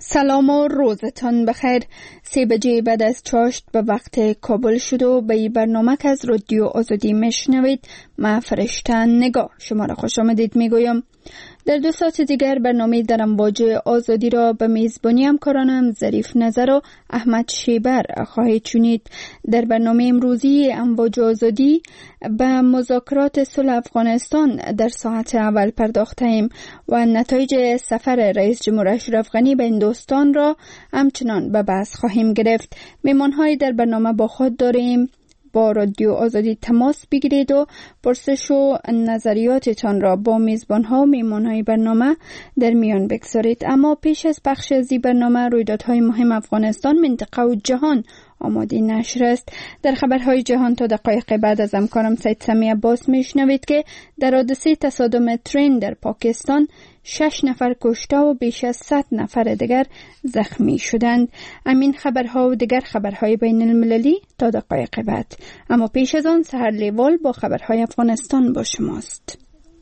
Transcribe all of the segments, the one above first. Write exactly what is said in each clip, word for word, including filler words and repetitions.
سلام و روزتان بخیر. سه بجه بعد از چاشت به وقت کابل شد و به این برنامه که از رادیو آزادی میشنوید. من فرشته نگار شما را خوش آمدید میگویم. در دو ساعت دیگر برنامه در امواج آزادی را به میزبانی همکارانم ظریف نظر و احمد شیبر خواهید شنید. در برنامه امروزی امواج آزادی به مذاکرات صلح افغانستان در ساعت اول پرداختیم و نتایج سفر رئیس جمهور اشرف غنی به هندوستان را همچنان به بحث خواهیم گرفت. مهمان‌های در برنامه با خود داریم. با رادیو آزادی تماس بگیرید و پرسش و نظریاتتان را با میزبان‌ها و مهمان‌های برنامه در میان بگذارید. اما پیش از پخش از این برنامه رویدادهای مهم افغانستان، منطقه و جهان آماده نشر است. در خبرهای جهان تا دقایق بعد از همکارم سید سمی عباس میشنوید که در حادثه تصادم ترین در پاکستان شش نفر کشته و بیش از صد نفر دیگر زخمی شدند. همین خبرها و دیگر خبرهای بین المللی تا دقایق بعد. اما پیش از آن سحر لیوال با خبرهای افغانستان با شماست.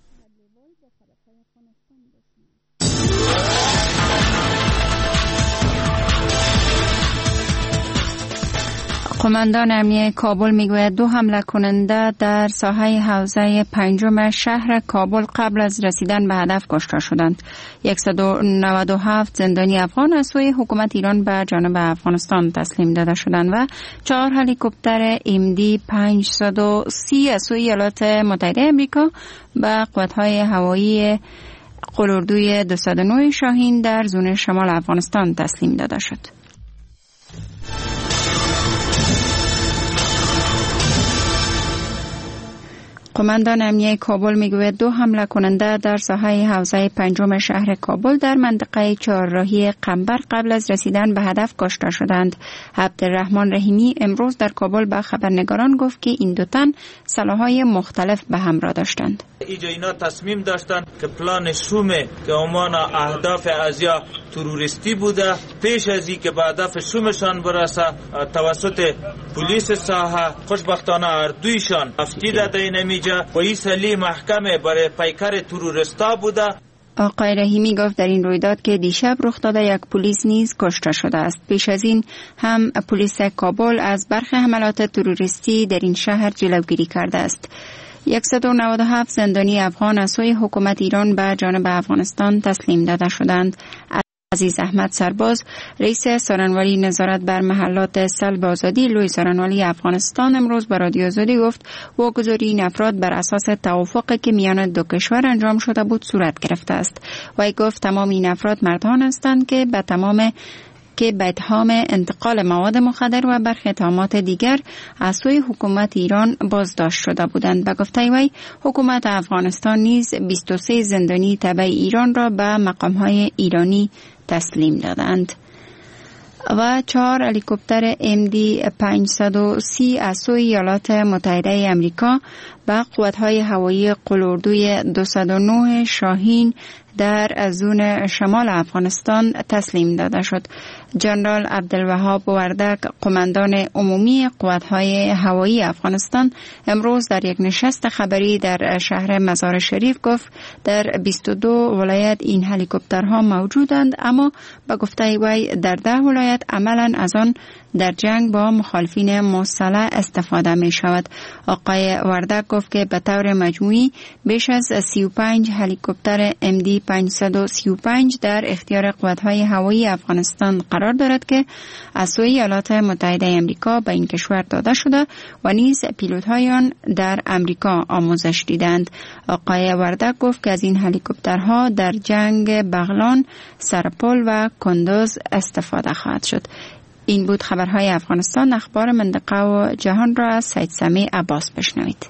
قماندان امنیه کابل میگوید دو حمله کننده در ساحه حوزه پنجم شهر کابل قبل از رسیدن به هدف کشته شدند. صد و نود و هفت زندانی افغان از سوی حکومت ایران به جانب افغانستان تسلیم داده شدند و چهار هلیکوپتر ام دی پانصد و سی از سوی ایالات متحده آمریکا به قوت‌های هوایی قلاردوی دویست و نه شاهین در زون شمال افغانستان تسلیم داده شد. قماندان امنیه کابل میگوید دو حمله کننده در ساحه حوزه پنجم شهر کابل در منطقه چهارراهی قنبر قبل از رسیدن به هدف کشته شدند. عبدالرحمن رحیمی امروز در کابل به خبرنگاران گفت که این دو تن سلاح‌های مختلف به همراه داشتند. اینجا اینا تصمیم داشتند که پلان شومه که عمان اهداف ازیا تروریستی بوده، پیش از این که به هدف شومشان برسه توسط پلیس ساحه خوشبختانه اردویشان افتی داده اینمیجا و این سلی محکمه برای پیکر تروریستا بوده. آقای رحیمی گفت در این رویداد که دیشب رخ داده یک پلیس نیز کشته شده است. پیش از این هم پلیس کابل از برخی حملات تروریستی در این شهر جلوگیری کرده است. صد و نود و هفت زندانی افغان از سوی حکومت ایران به جانب افغانستان تسلیم داده شدند. عزیز احمد سرباز رئیس سارنواری نظارت بر محلات سلب آزادی لوی سارنواری افغانستان امروز به رادیو آزادی گفت واگذاری این افراد بر اساس توافقی که میان دو کشور انجام شده بود صورت گرفته است. وی گفت تمام این افراد مردان هستند که به تمام که به اتهام انتقال مواد مخدر و برخی اتهامات دیگر از سوی حکومت ایران بازداشت شده بودند. به گفته وی حکومت افغانستان نیز بیست و سه زندانی تبع ایران را به مقام‌های ایرانی تسلیم دادند و چهار هلیکوپتر ام دی پانصد و سی از سوی ایالات متحده آمریکا به قوت‌های هوایی قلاردوی دویست و نه شاهین در زون شمال افغانستان تسلیم داده شد. جنرال عبدالوهاب وردک قماندان عمومی قوت‌های هوایی افغانستان امروز در یک نشست خبری در شهر مزار شریف گفت در بیست و دو ولایت این هلیکوپترها موجودند، اما به گفته وی در ده ولایت عملاً از آن در جنگ با مخالفین مسلح استفاده می شود. آقای وردک گفت که به طور مجموعی بیش از سی و پنج هلیکوپتر ام دی پانصد و سی و پنج در اختیار قوت‌های هوایی افغانستان قرار دارد که از سوی ایالات متحده آمریکا به این کشور داده شده و نیز پیلوت‌های آن در امریکا آموزش دیدند. آقای وردک گفت که از این هلیکوپترها در جنگ بغلان، سرپل و کندوز استفاده خواهد شد. این بود خبرهای افغانستان. اخبار منطقه و جهان را از سید سمی عباس بشنوید.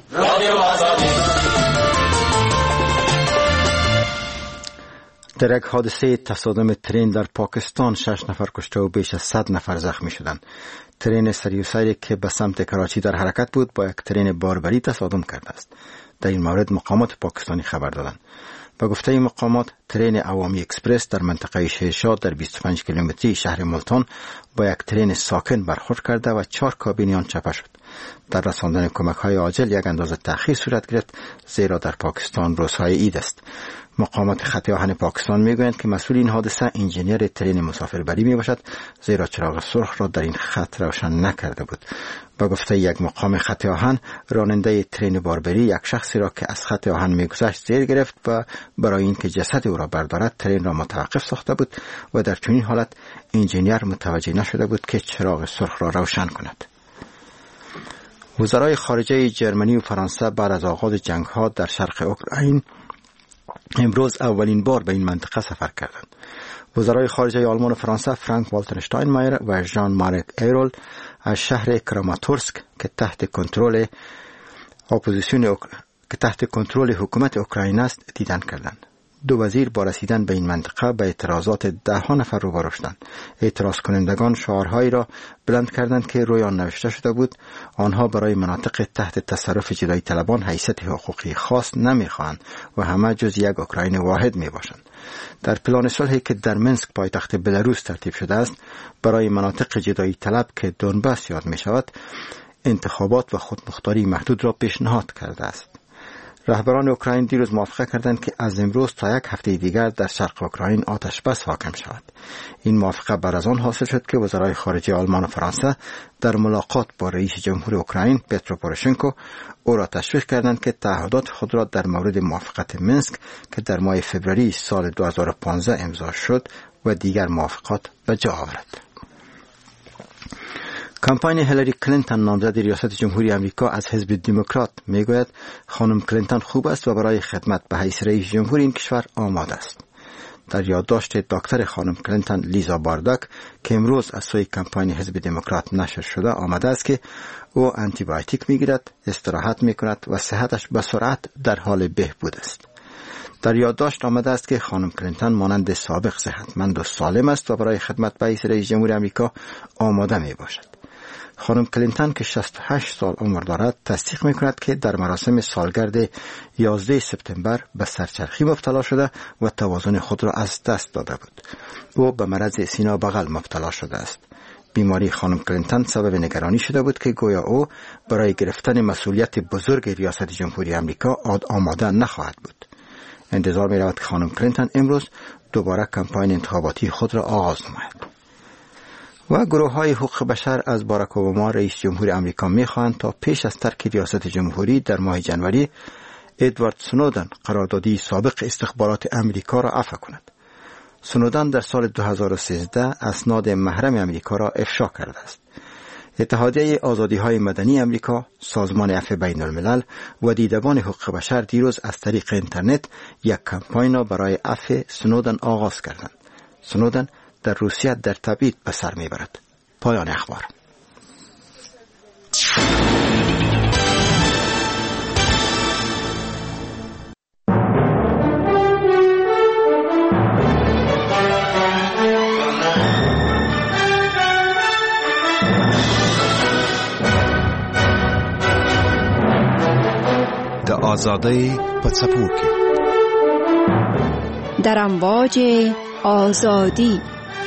در یک حادثه تصادم ترین در پاکستان شش نفر کشته و بیش از صد نفر زخمی شدند. ترین سریوسری که به سمت کراچی در حرکت بود با یک ترین باربری تصادم کرده است. در این مورد مقامات پاکستانی خبر دادند. به گفته مقامات ترین عوامی اکسپرس در منطقه شیرشاد در بیست و پنج کیلومتری شهر ملتان با یک ترین ساکن برخورد کرده و چهار کابین آن چپه شد. در رساندن کمک‌های عاجل یک اندازه تأخیر صورت گرفت زیرا در پاکستان روزهای عید است. مقامات خط آهن پاکستان میگویند که مسئول این حادثه انجینیر ترین مسافربری می باشد، زیرا چراغ سرخ را در این خط روشن نکرده بود. با گفته یک مقام خط آهن، راننده ترین باربری یک شخصی را که از خط آهن میگذشت زیر گرفت و برای اینکه جسد او را بردارد ترین را متوقف ساخته بود و در چنین حالت انجینیر متوجه نشده بود که چراغ سرخ را روشن کند. وزرای خارجه جرمنی و فرانسه بعد از آغاز جنگ ها در شرق اوکراین امروز اولین بار به این منطقه سفر کردند. وزرای خارجه آلمان و فرانسه فرانک والتر شتاینمایر و ژان مارک ایرول از شهر کراماتورسک که تحت کنترل اپوزیسیون اوک... که تحت کنترل حکومت اوکراین است دیدن کردند. دو وزیر با رسیدن به این منطقه به اعتراضات ده ها نفر روبرو شدند. اعتراض کنندگان شعارهایی را بلند کردند که روی آن نوشته شده بود آنها برای مناطق تحت تصرف جدایی طلبان حیثیت حقوقی خاص نمیخواهند و همه جز یک اوکراین واحد میباشند. در پلان صلحی که در منسک پایتخت بلاروس ترتیب شده است برای مناطق جدایی طلب که دونباس یاد می شود انتخابات و خودمختاری محدود را پیشنهاد کرده است. رهبران اوکراین دیروز موافقه کردند که از امروز تا یک هفته دیگر در شرق اوکراین آتش بس حاکم شود. این موافقه بعد از آن حاصل شد که وزرای خارجه آلمان و فرانسه در ملاقات با رئیس جمهور اوکراین پترو پوروشنکو او را تشویق کردند که تعهدات خود را در مورد موافقت منسک که در ماه فوریه سال دو هزار و پانزده امضا شد و دیگر موافقات به جا آورد. کمپاین هیلاری کلینتون نامزد ریاست جمهوری آمریکا از حزب دموکرات میگوید خانم کلینتون خوب است و برای خدمت به حیث رئیس جمهور این کشور آماده است. در یادداشت دکتر خانم کلینتون لیزا بارداک که امروز از سوی کمپاین حزب دموکرات نشر شده آمده است که او آنتی بیوتیک میگیرد، استراحت میکند و صحتش به سرعت در حال بهبود است. در یادداشت آمده است که خانم کلینتون مانند سابق صحتمند و سالم است و برای خدمت به حیث رئیس جمهور آمریکا آماده می باشد. خانم کلینتون که شصت و هشت سال عمر دارد تصدیق میکند که در مراسم سالگرد یازده سپتامبر به سرچرخی مبتلا شده و توازن خود را از دست داده بود. او به مرض سینه بغل مبتلا شده است. بیماری خانم کلینتون سبب نگرانی شده بود که گویا او برای گرفتن مسئولیت بزرگ ریاست جمهوری آمریکا آماده نخواهد بود. انتظار می رود که خانم کلینتون امروز دوباره کمپاین انتخاباتی خود را آغاز نماید. و گروه های حقوق بشر از باراک اوباما رئیس جمهور آمریکا می خواهند تا پیش از ترک ریاست جمهوری در ماه ژانویه ادوارد سنودن قراردادی سابق استخبارات آمریکا را عفو کند. سنودن در سال دو هزار و سیزده اسناد محرم آمریکا را افشا کرده است. اتحادیه آزادی‌های مدنی آمریکا، سازمان عفو بین الملل و دیدبان حقوق بشر دیروز از طریق اینترنت یک کمپاین را برای عفو سنودن آغاز کردند. سنودن در روسیه در تبعید به سر میبرد. پایان اخبار. د آزادۍ په څپو کې در امواج آزادی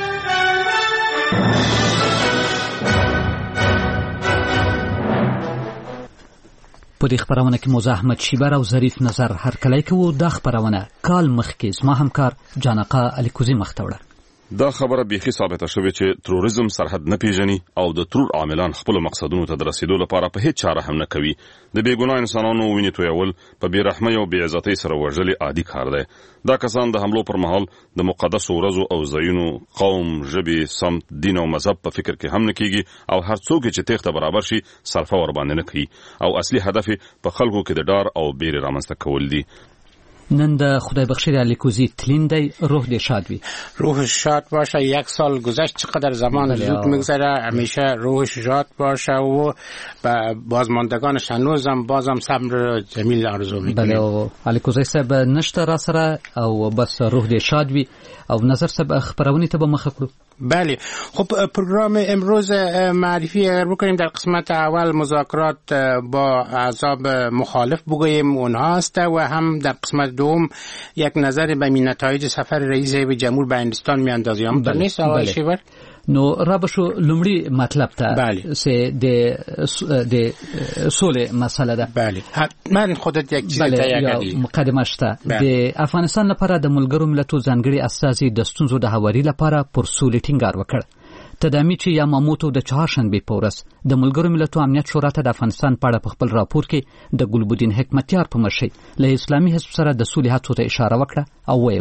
په دې خبرونه کې موزه احمد شیبر او ظریف نظر هرکلی کوو. دا خبرونه کال مخکې زما همکار جانقه الیکوزي مخته وړه. دا خبره بیخي ثابته شوې چې تروریزم سرحد نه پیژني او د ترور عاملان خپل مقصدونو ته د رسیدو لپاره په هیڅ چاره هم نه کوي. د بیګناه انسانانو وینې تویول په بې رحمۍ او بې عزتۍ سره وژل عادي کار دی. دا کسان د حملو پر مهال د مقدسو ورځو او ځایونو، قوم، ژبې، سمت، دین او مذهب په فکر کې هم نه کیږي او هر څوک چې تېښته برابر شي صرفه ور باندې نه کوي او اصلي هدف په خلکو کې د ډار او بیرې رامنځته کول دي. نن د خدای بخشید الیکوزی تلین دی. روح دی شاد بی. روحش شاد باشه. یک سال گذشت چقدر زمان زود میگذره. همیشه روحش شاد باشه و بازماندگانش هنوزم بازم صبر جمیل آرزو میکنیم. بله الیکوزی صاحب نشته را سره او بس روح دی شاد بی او نظر صاحب خبرونی ته به مخه کړو. بله خب پروگرام امروز معرفی اگر بکنیم در قسمت اول مذاکرات با احزاب مخالف بگوییم اونها است و هم در قسمت دوم یک نظر به نتایج سفر رئیس هیئت جمهور به هندوستان میاندازی هم بله. نیست آقای شیبر؟ نو را بشو لمړی مطلب ته بله. سه د د سولې مسله ده. بله من خودت یک چیز بله. ته یادی مقدمه شته د افغانستان لپاره د ملګرو ملتونو ځانګړي اساسي د ستونزو د هواري لپاره پر سولې ټینګار وکړ. تدامی چې یاماموتو د چهارشنبه په ورځ د ملګرو ملتونو امنیت شورا ته د افغانستان په اړه په خپل راپور کې د ګلبدین حکمتیار په مشرۍ له اسلامي حزب سره د صلح هڅو ته اشاره وکړه او ویل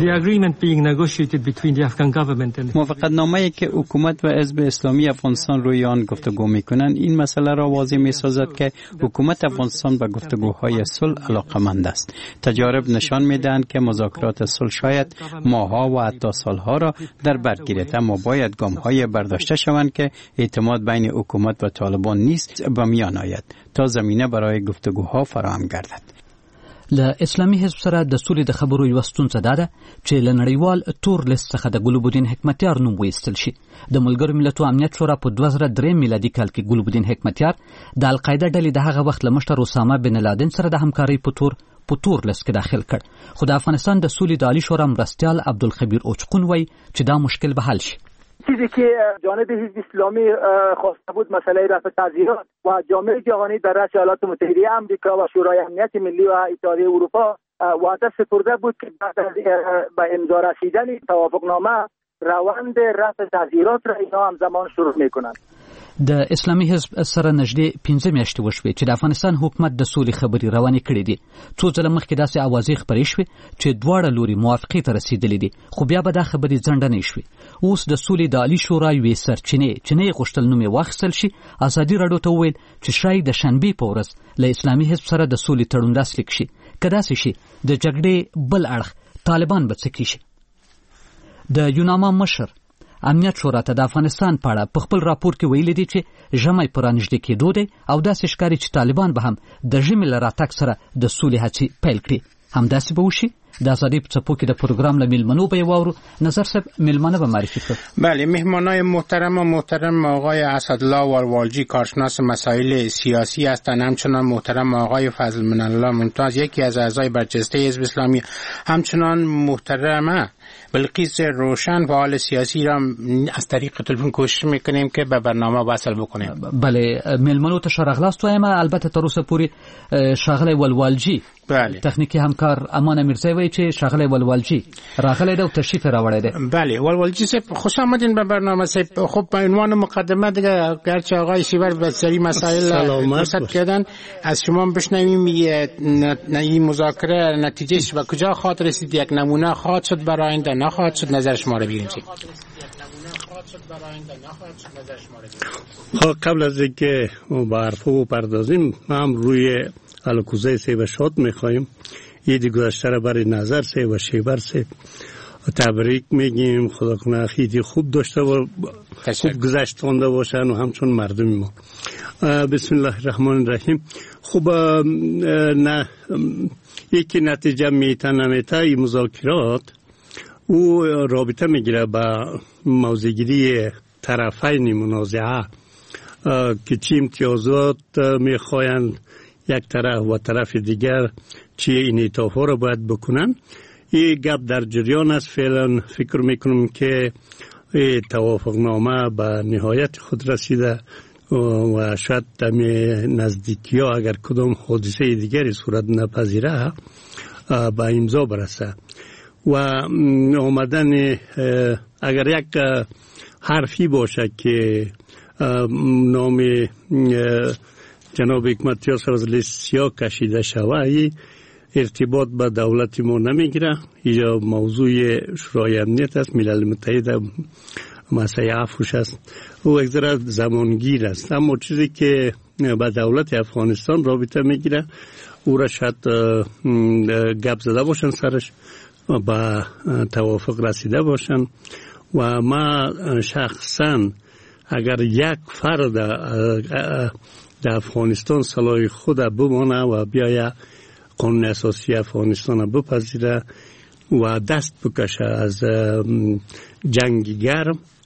موافقتنامه‌ای که حکومت و حزب اسلامی افغانستان روی آن گفتگو می‌کنند این مسئله را واضح می‌سازد که حکومت افغانستان به گفتگوهای صلح علاقه‌مند است. تجارب نشان می‌دهند که مذاکرات صلح شاید ماه‌ها و حتی سال‌ها را در بر گیرد، اما باید گام‌های برداشته شوند که اعتماد بین حکومت و طالبان نیست به میان آید تا زمینه برای گفتگوها فراهم گردد. له اسلامي حزب سره د سولې د خبرو یو ستونزه ده چې له نړیوال تور لیست څخه د ګلبدین حکمتیار نوم وایستل شي. د ملګرو ملتونو امنیت شورا په دوه زره درې میلادي کال کې ګلبدین حکمتیار د القاعده ډلې د هغه وخت له مشر اسامه بن لادن سره د همکارۍ په تور په تور لیست کې داخل کړ. خو د افغانستان د سولې د عالی شورا مرستیال عبدالخبیر اوچقون وایي چې دا مشکل به حل شي. چیزی که جانب حزب اسلامی خواسته بود مسئله رفع تعزیرات و جامعه جهانی در رأس ایالات متحده آمریکا و شورای امنیت ملی و اتحادیه اروپا وعده سپرده بود که بعد از به امضا رسیدن توافقنامه روند رفع تعزیرات را اینا همزمان شروع میکنند. د اسلامي حزب سره نږدې پنځه میاشتې وشوې چې د افغانستان حکومت د سولې خبرې روانې کړې دي. څو ځله مخکې داسې اوازې خپرې شوې چې دواړه لوري موافقې ته رسیدلې دي، خو بیا به دا خبرې ځنډنې شوې. اوس د سولې د عالی شورا یوې سرچینې چې نه یې غوښتل نوم یې واخیستل شي ازادي راډیو ته وویل چې شاید د شنبې په ورځ له اسلامي حزب سره د سولې تړون لاسلیک شي. که داسې شي د جګړې بل اړخ طالبان به څه کیږي؟ د یوناما مشر امنیت شورا ته د افغانستان په اړه په خپل راپور کې ویلي دي چې ژمی په رانږدې کېدو دی او داسې ښکاري چې طالبان به هم د ژمي له راتګ سره د سولې هڅې پیل کړي. همداسې به وشي؟ د ازادي په څپو کې د پروګرام له میلمنو به یې واورو. نظر صاحب میلمانه به معرفي کړو. بله، مهمانای محترم و محترم آقای اسدالله والوالجی کارشناس مسائل سیاسی هستند، همچنان محترم آقای فضل من الله ممتاز یکی از اعضای برجسته حزب اسلامی، همچنان محترمه بلقیس روشن فعال سیاسی را از طریق تلفن کوشش میکنیم که به برنامه وصل بکنیم. بله، میلمنو ته شرغلاست وایم، البته تر اوسه پورې شاغلی والوالجی بله تخنیکی همکار امان میرزایی وایي چې شاغلی والوالجی راغلی دی او تشریف راوړی دی. بله، والوالجی صاحب خوش آمدین به برنامه صاحب. خب به عنوان مقدمه دیگه گرچه آقای شیور به سری مسائل فرصت کردن، از شما بشنویم این مذاکره نتیجهش به کجا خواهد رسید، یک نمونه خواهد شد برای آینده، نخواهد شد، نظر شما رو بگیریم. قبل از اینکه با حرفو پردازیم ما هم روی الکوزه سه و شاد میخواییم ایدی گذشته را برای نظر سه و شیبر سه تبریک میگیم. خدا کنه ایدی خوب داشته و خوب گذشتانده باشن و همچون مردم ما. بسم الله الرحمن الرحیم. خوب نه یکی نتیجه میته نمیته این مذاکرات او رابطه میگیره با موضوعگیری طرفین منازعه که چی امتیازات میخواین یک طرف و طرف دیگر چی انعطاف ها را باید بکنن. این گپ در جریان است. فعلا فکر میکنم که توافقنامه به نهایت خود رسیده و شاید دمی نزدیکی ها اگر کدام حادثه دیگری صورت نپذیره به امضا برسه و آمدن اگر یک حرفی باشه که نام جناب حکمتیار سر از لیست سیاه کشیده شوه ارتباط به دولت ما نمیگیره. اینجا موضوع شورای امنیت است، ملل متحد مسئله عفوش است و یک ذره زمانگیر است. اما چیزی که به دولت افغانستان رابطه میگیره او را شاید گپ زده باشن سرش با توافق رسیده باشن و ما شخصا اگر یک فرد در افغانستان صلاح خود بمانه و بیایه قانون اساسی افغانستان بپذیره و دست بکشه از جنگیگر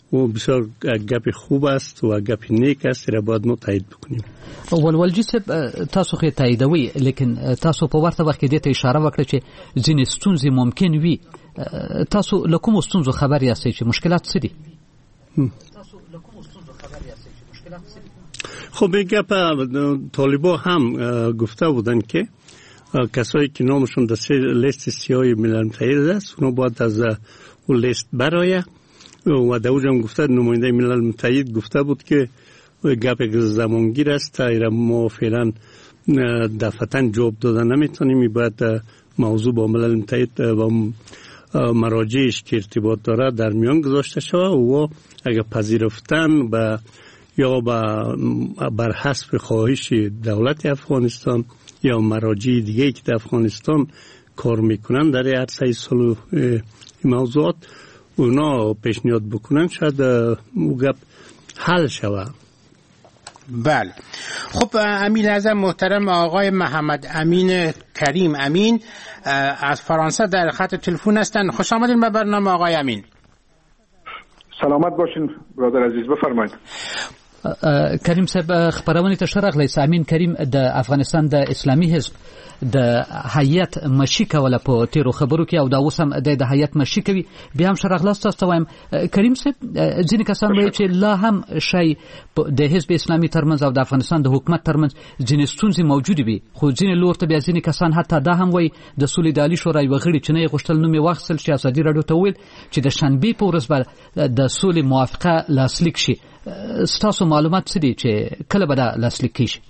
و بسیار گپ خوب است و گپ نیک است را باید ما تایید بکنیم. ولولجی صاحب تاسو خو تاییدوي لیکن تاسو په ورته وخت کې دته اشاره وکړه چې ځینې ستونزې ممکن وي. تاسو له کوم ستونزو خبر یاستئ چې مشکلات څه دي؟ تاسو له کوم ستونزو خبر یاستئ چې مشکلات څه دي؟ خب گپ طالبا هم گفته بودن که کسایی که نامشون در لیست سیاه ملل متحد است اونا باید از اون لیست برآیه و در اونجا هم گفته نماینده ملل متحد گفته بود که گپ زمانگیر است تا ما فعلا دفعتاً جواب دادن نمیتونیم. باید موضوع با ملل متحد و مراجعش که ارتباط داره در میان گذاشته شود و اگر پذیرفتن و یا بر حسب خواهش دولت افغانستان یا مراجع دیگه که در افغانستان کار میکنن در عرصه صلح موضوعات اونا پیشنهاد بکنن شاید او گپ حل شود. بله. خب امین اعظم محترم آقای محمد امین کریم امین از فرانسه در خط تلفن هستند. خوش آمدین به برنامه آقای امین. سلامت باشین برادر عزیز، بفرمایید. کریم صاحب خبرونه ته شرغلی سامین کریم د افغانستان د اسلامي حزب د هیئت مشي کوله په تیرو خبرو کې او دا اوس هم د هیئت مشي کوي. بیا هم شرغلاست تاسو وایم کریم صاحب ځینې کسان وایي چې لا هم شی د حزب اسلامي ترمنځ او د افغانستان د حکومت ترمنځ ځینې ستونزې موجود وي، خو ځینې لور ته بیا ځینې کسان حتی دا هم وایي د سولې د عالي شورای وغړي چې نه یې غوښتل نوم یې واخیستل چې ازادي راډیو ته وویل چې د شنبې په ورځ به د سولې موافقه لاسلیک شي. ستاسو معلومات څه دي چې کله به دا لاسلیک کیږي؟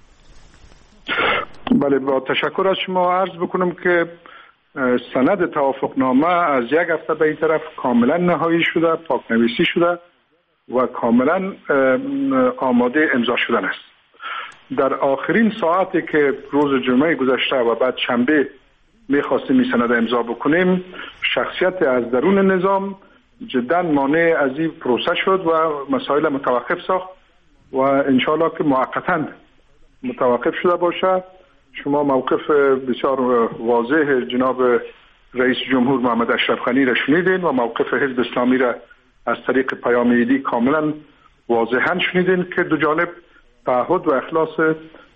بله، با تشکر از شما عرض بکنم که سند توافقنامه از یک هفته به این طرف کاملا نهایی شده، پاکنویسی شده و کاملا آماده امضا شدن است. در آخرین ساعتی که روز جمعه گذشته و بعد شنبه میخواستیم این سند امضا بکنیم، شخصیت از درون نظام جدا مانع از این پروسه شد و مسائل متوقف ساخت و انشاءالله که موقتا متوقف شده باشه. شما موقف بسیار واضح جناب رئیس جمهور محمد اشرف غنی را شنیدین و موقف حزب اسلامی را از طریق پیام ایدی کاملا واضحا شنیدین که دو جانب تعهد و اخلاص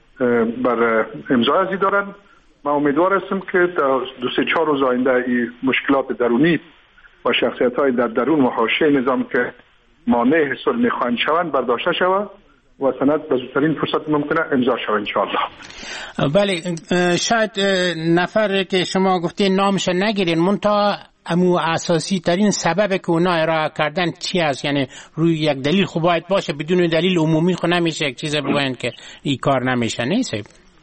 بر امضا ازی دارن. من امیدوار هستم که دو سه چهار روز آینده این مشکلات درونی و شخصیت های در درون و حاشیه نظام که مانع صلح میخواهند شوند برداشته شود و سند به زودترین فرصت ممکنه امضا شود انشاءالله. بله، شاید نفر که شما گفتین نامش نگیرین، منتها امو اساسی ترین سبب که اونا ارائه کردن چی است؟ یعنی روی یک دلیل خوب باید باشه، بدون دلیل عمومی خود نمیشه یک چیز بگوین که این کار نمیشه. نیست؟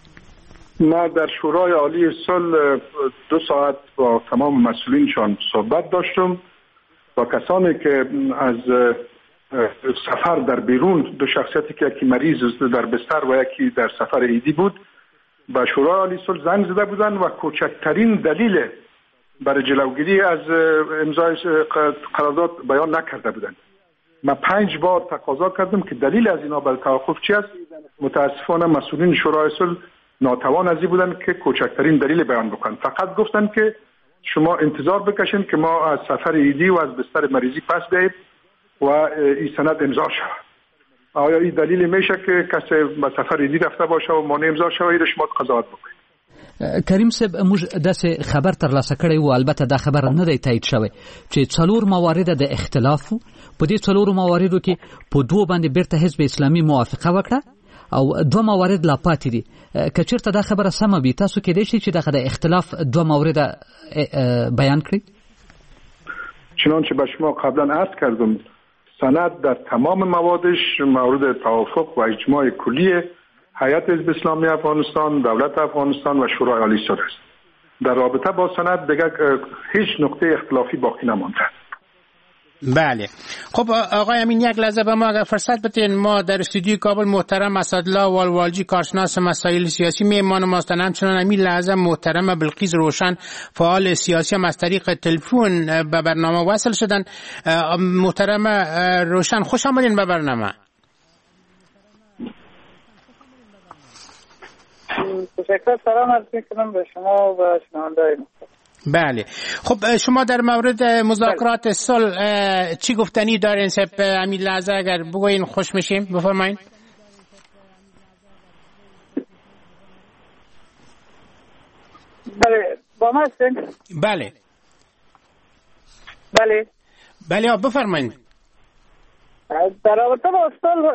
ما در شورای عالی صلح دو ساعت با تمام مسئولینشان صحبت داشتم و کسانی که از سفر در بیرون، دو شخصیتی که یکی مریض در بستر و یکی در سفر ایدی بود، به شورای عالی صلح زنگ زده بودند و کوچکترین دلیل برای جلوگیری از امضای قرارداد بیان نکرده بودند. من پنج بار تقاضا کردم که دلیل از اینا برای توقف چی است. متاسفانه مسئولین شورای صلح ناتوان ازی بودن که کوچکترین دلیل بیان بکنن. فقط گفتن که شما انتظار بکشین که ما از سفر ایدی و از بستر مریضی پس بیاییم و این سند امضا شود. آیا این دلیل میشه که کسی به سفر ایدی رفته باشه و مانع امضا شود؟ این شما قضاوت بکنید. کریم صاحب موږ داسې خبر ترلاسه کړی و، البته دا خبر نه دی تایید شوی چې څلور موارد د اختلاف په دې څلورو مواردو کې په دوه باندې بیرته حزب اسلامي موافقه وکړه او دوه موارد لا پاتې دي. که چېرته دا خبره سمه وي، تاسو کېدای شي چې دغه د اختلاف دوه موارد بیان کړئ؟ چنانچه به شما قبلا عرض کردم، سند در تمام موادش مورد توافق و اجماع کلی هیئت حزب اسلامی افغانستان، دولت افغانستان و شورای عالی صلح است. در رابطه با سند دیگر هیچ نقطه اختلافی باقی نمانده. بله. خب آقای امین، یک لحظه به ما اگر فرصت بدین، ما در استودیوی کابل محترم اسدالله والوالجی کارشناس مسائل سیاسی میهمان ماست، همچنان امین لحظه محترم بلقیس روشن فعال سیاسی هم از طریق تلفن به برنامه وصل شدن. محترم روشن خوش آمدین به برنامه. تشکر، سلام عرض میکنم به شما و شنوندگان. بله. خب شما در مورد مذاکرات صلح چی گفتنی دارین سپ امین لحظه اگر بگوین خوش میشیم بفرمایین. بله با ما هستین؟ بله بله بله بفرمایین. در رابطه با صلح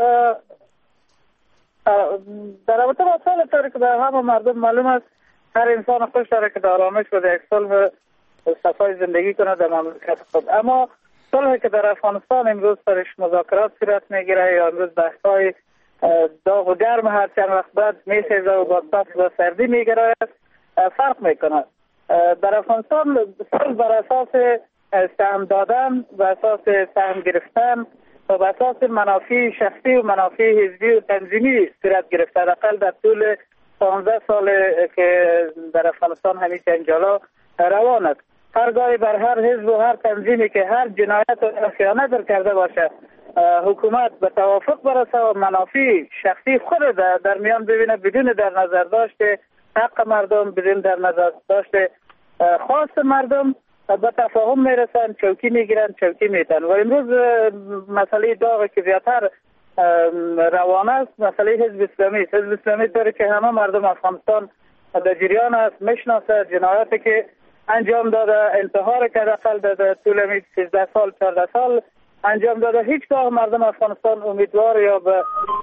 در رابطه با صلح طوری که به همه مردم معلوم است هر انسان خوش داره که در آرامش و در یک صلح صفای زندگی کنه در مملکت خود، اما صلحی که در افغانستان امروز سرش مذاکرات صورت میگیره یا امروز بحث‌های داغ و گرم هر چند وقت بعد میخیزه و با فصل و سردی میگیره فرق میکنه. در افغانستان صلح بر اساس سهم دادن، بر اساس سهم گرفتن و بر اساس منافع شخصی و منافع حزبی و تنظیمی صورت گرفته. حداقل در طول پانزده سال که در افغانستان همیشه انجالا روان است. هرگاهی بر هر حزب و هر تنظیمی که هر جنایت و خیانت در کرده باشه حکومت به توافق برسه و منافع شخصی خود در, در میان ببینه بدون در نظر داشته حق مردم، بدون در نظر داشته خواست مردم به تفاهم میرسن، چوکی میگیرن، چوکی میتن. و امروز مسئله داغی که زیادتر روان است مسئله حزب اسلامی است. حزب اسلامی داره که همه مردم افغانستان در جریان است، میشناسه جنایاتی که انجام داده، انتحار که داخل در طول سیزده سال چهارده سال انجام داده. هیچگاه مردم افغانستان امیدوار یا به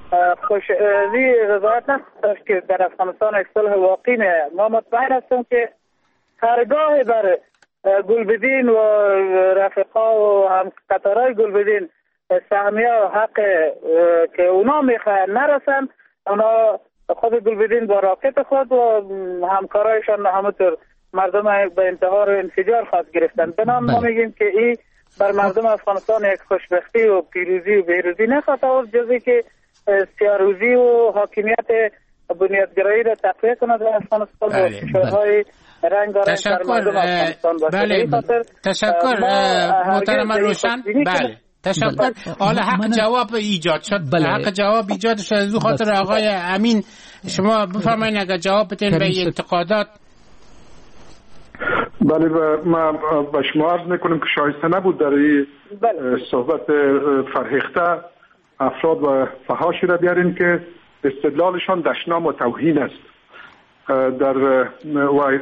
خوشی رضایت نداشت که در افغانستان یک صلح واقعی میآید. ما مطمئن هستیم که هرگاه بر گلبدین و رفقا و هم قطارهای گلبدین سهمیه و حق که اونا میخواهند نرسن، اونا خود گلبدین با راکت خود و همکارایشان همونطور مردم به انتحار و انفجار خواست گرفتن. بنام ما میگیم که این بر مردم افغانستان یک خوشبختی و پیروزی و بیروزی نخواهد آورد جزی که سیاروزی و حاکمیت بنیادگرایی را تقویه کند در افغانستان و فشارهای رنگ رنگ بر مردم افغانستان باشه. بله. تشکر محترم روشن. بله تشکر. حالا حق جواب ایجاد شد. بله. حق جواب ایجاد شد. از خاطر آقای امین شما بفرمایید اگر جواب بدین به انتقادات. بله ما به شما عرض میکنم که شایسته نبود در این صحبت فرهیخته افراد و فحاشی را بیارین که استدلالشان دشنام و توهین است. در و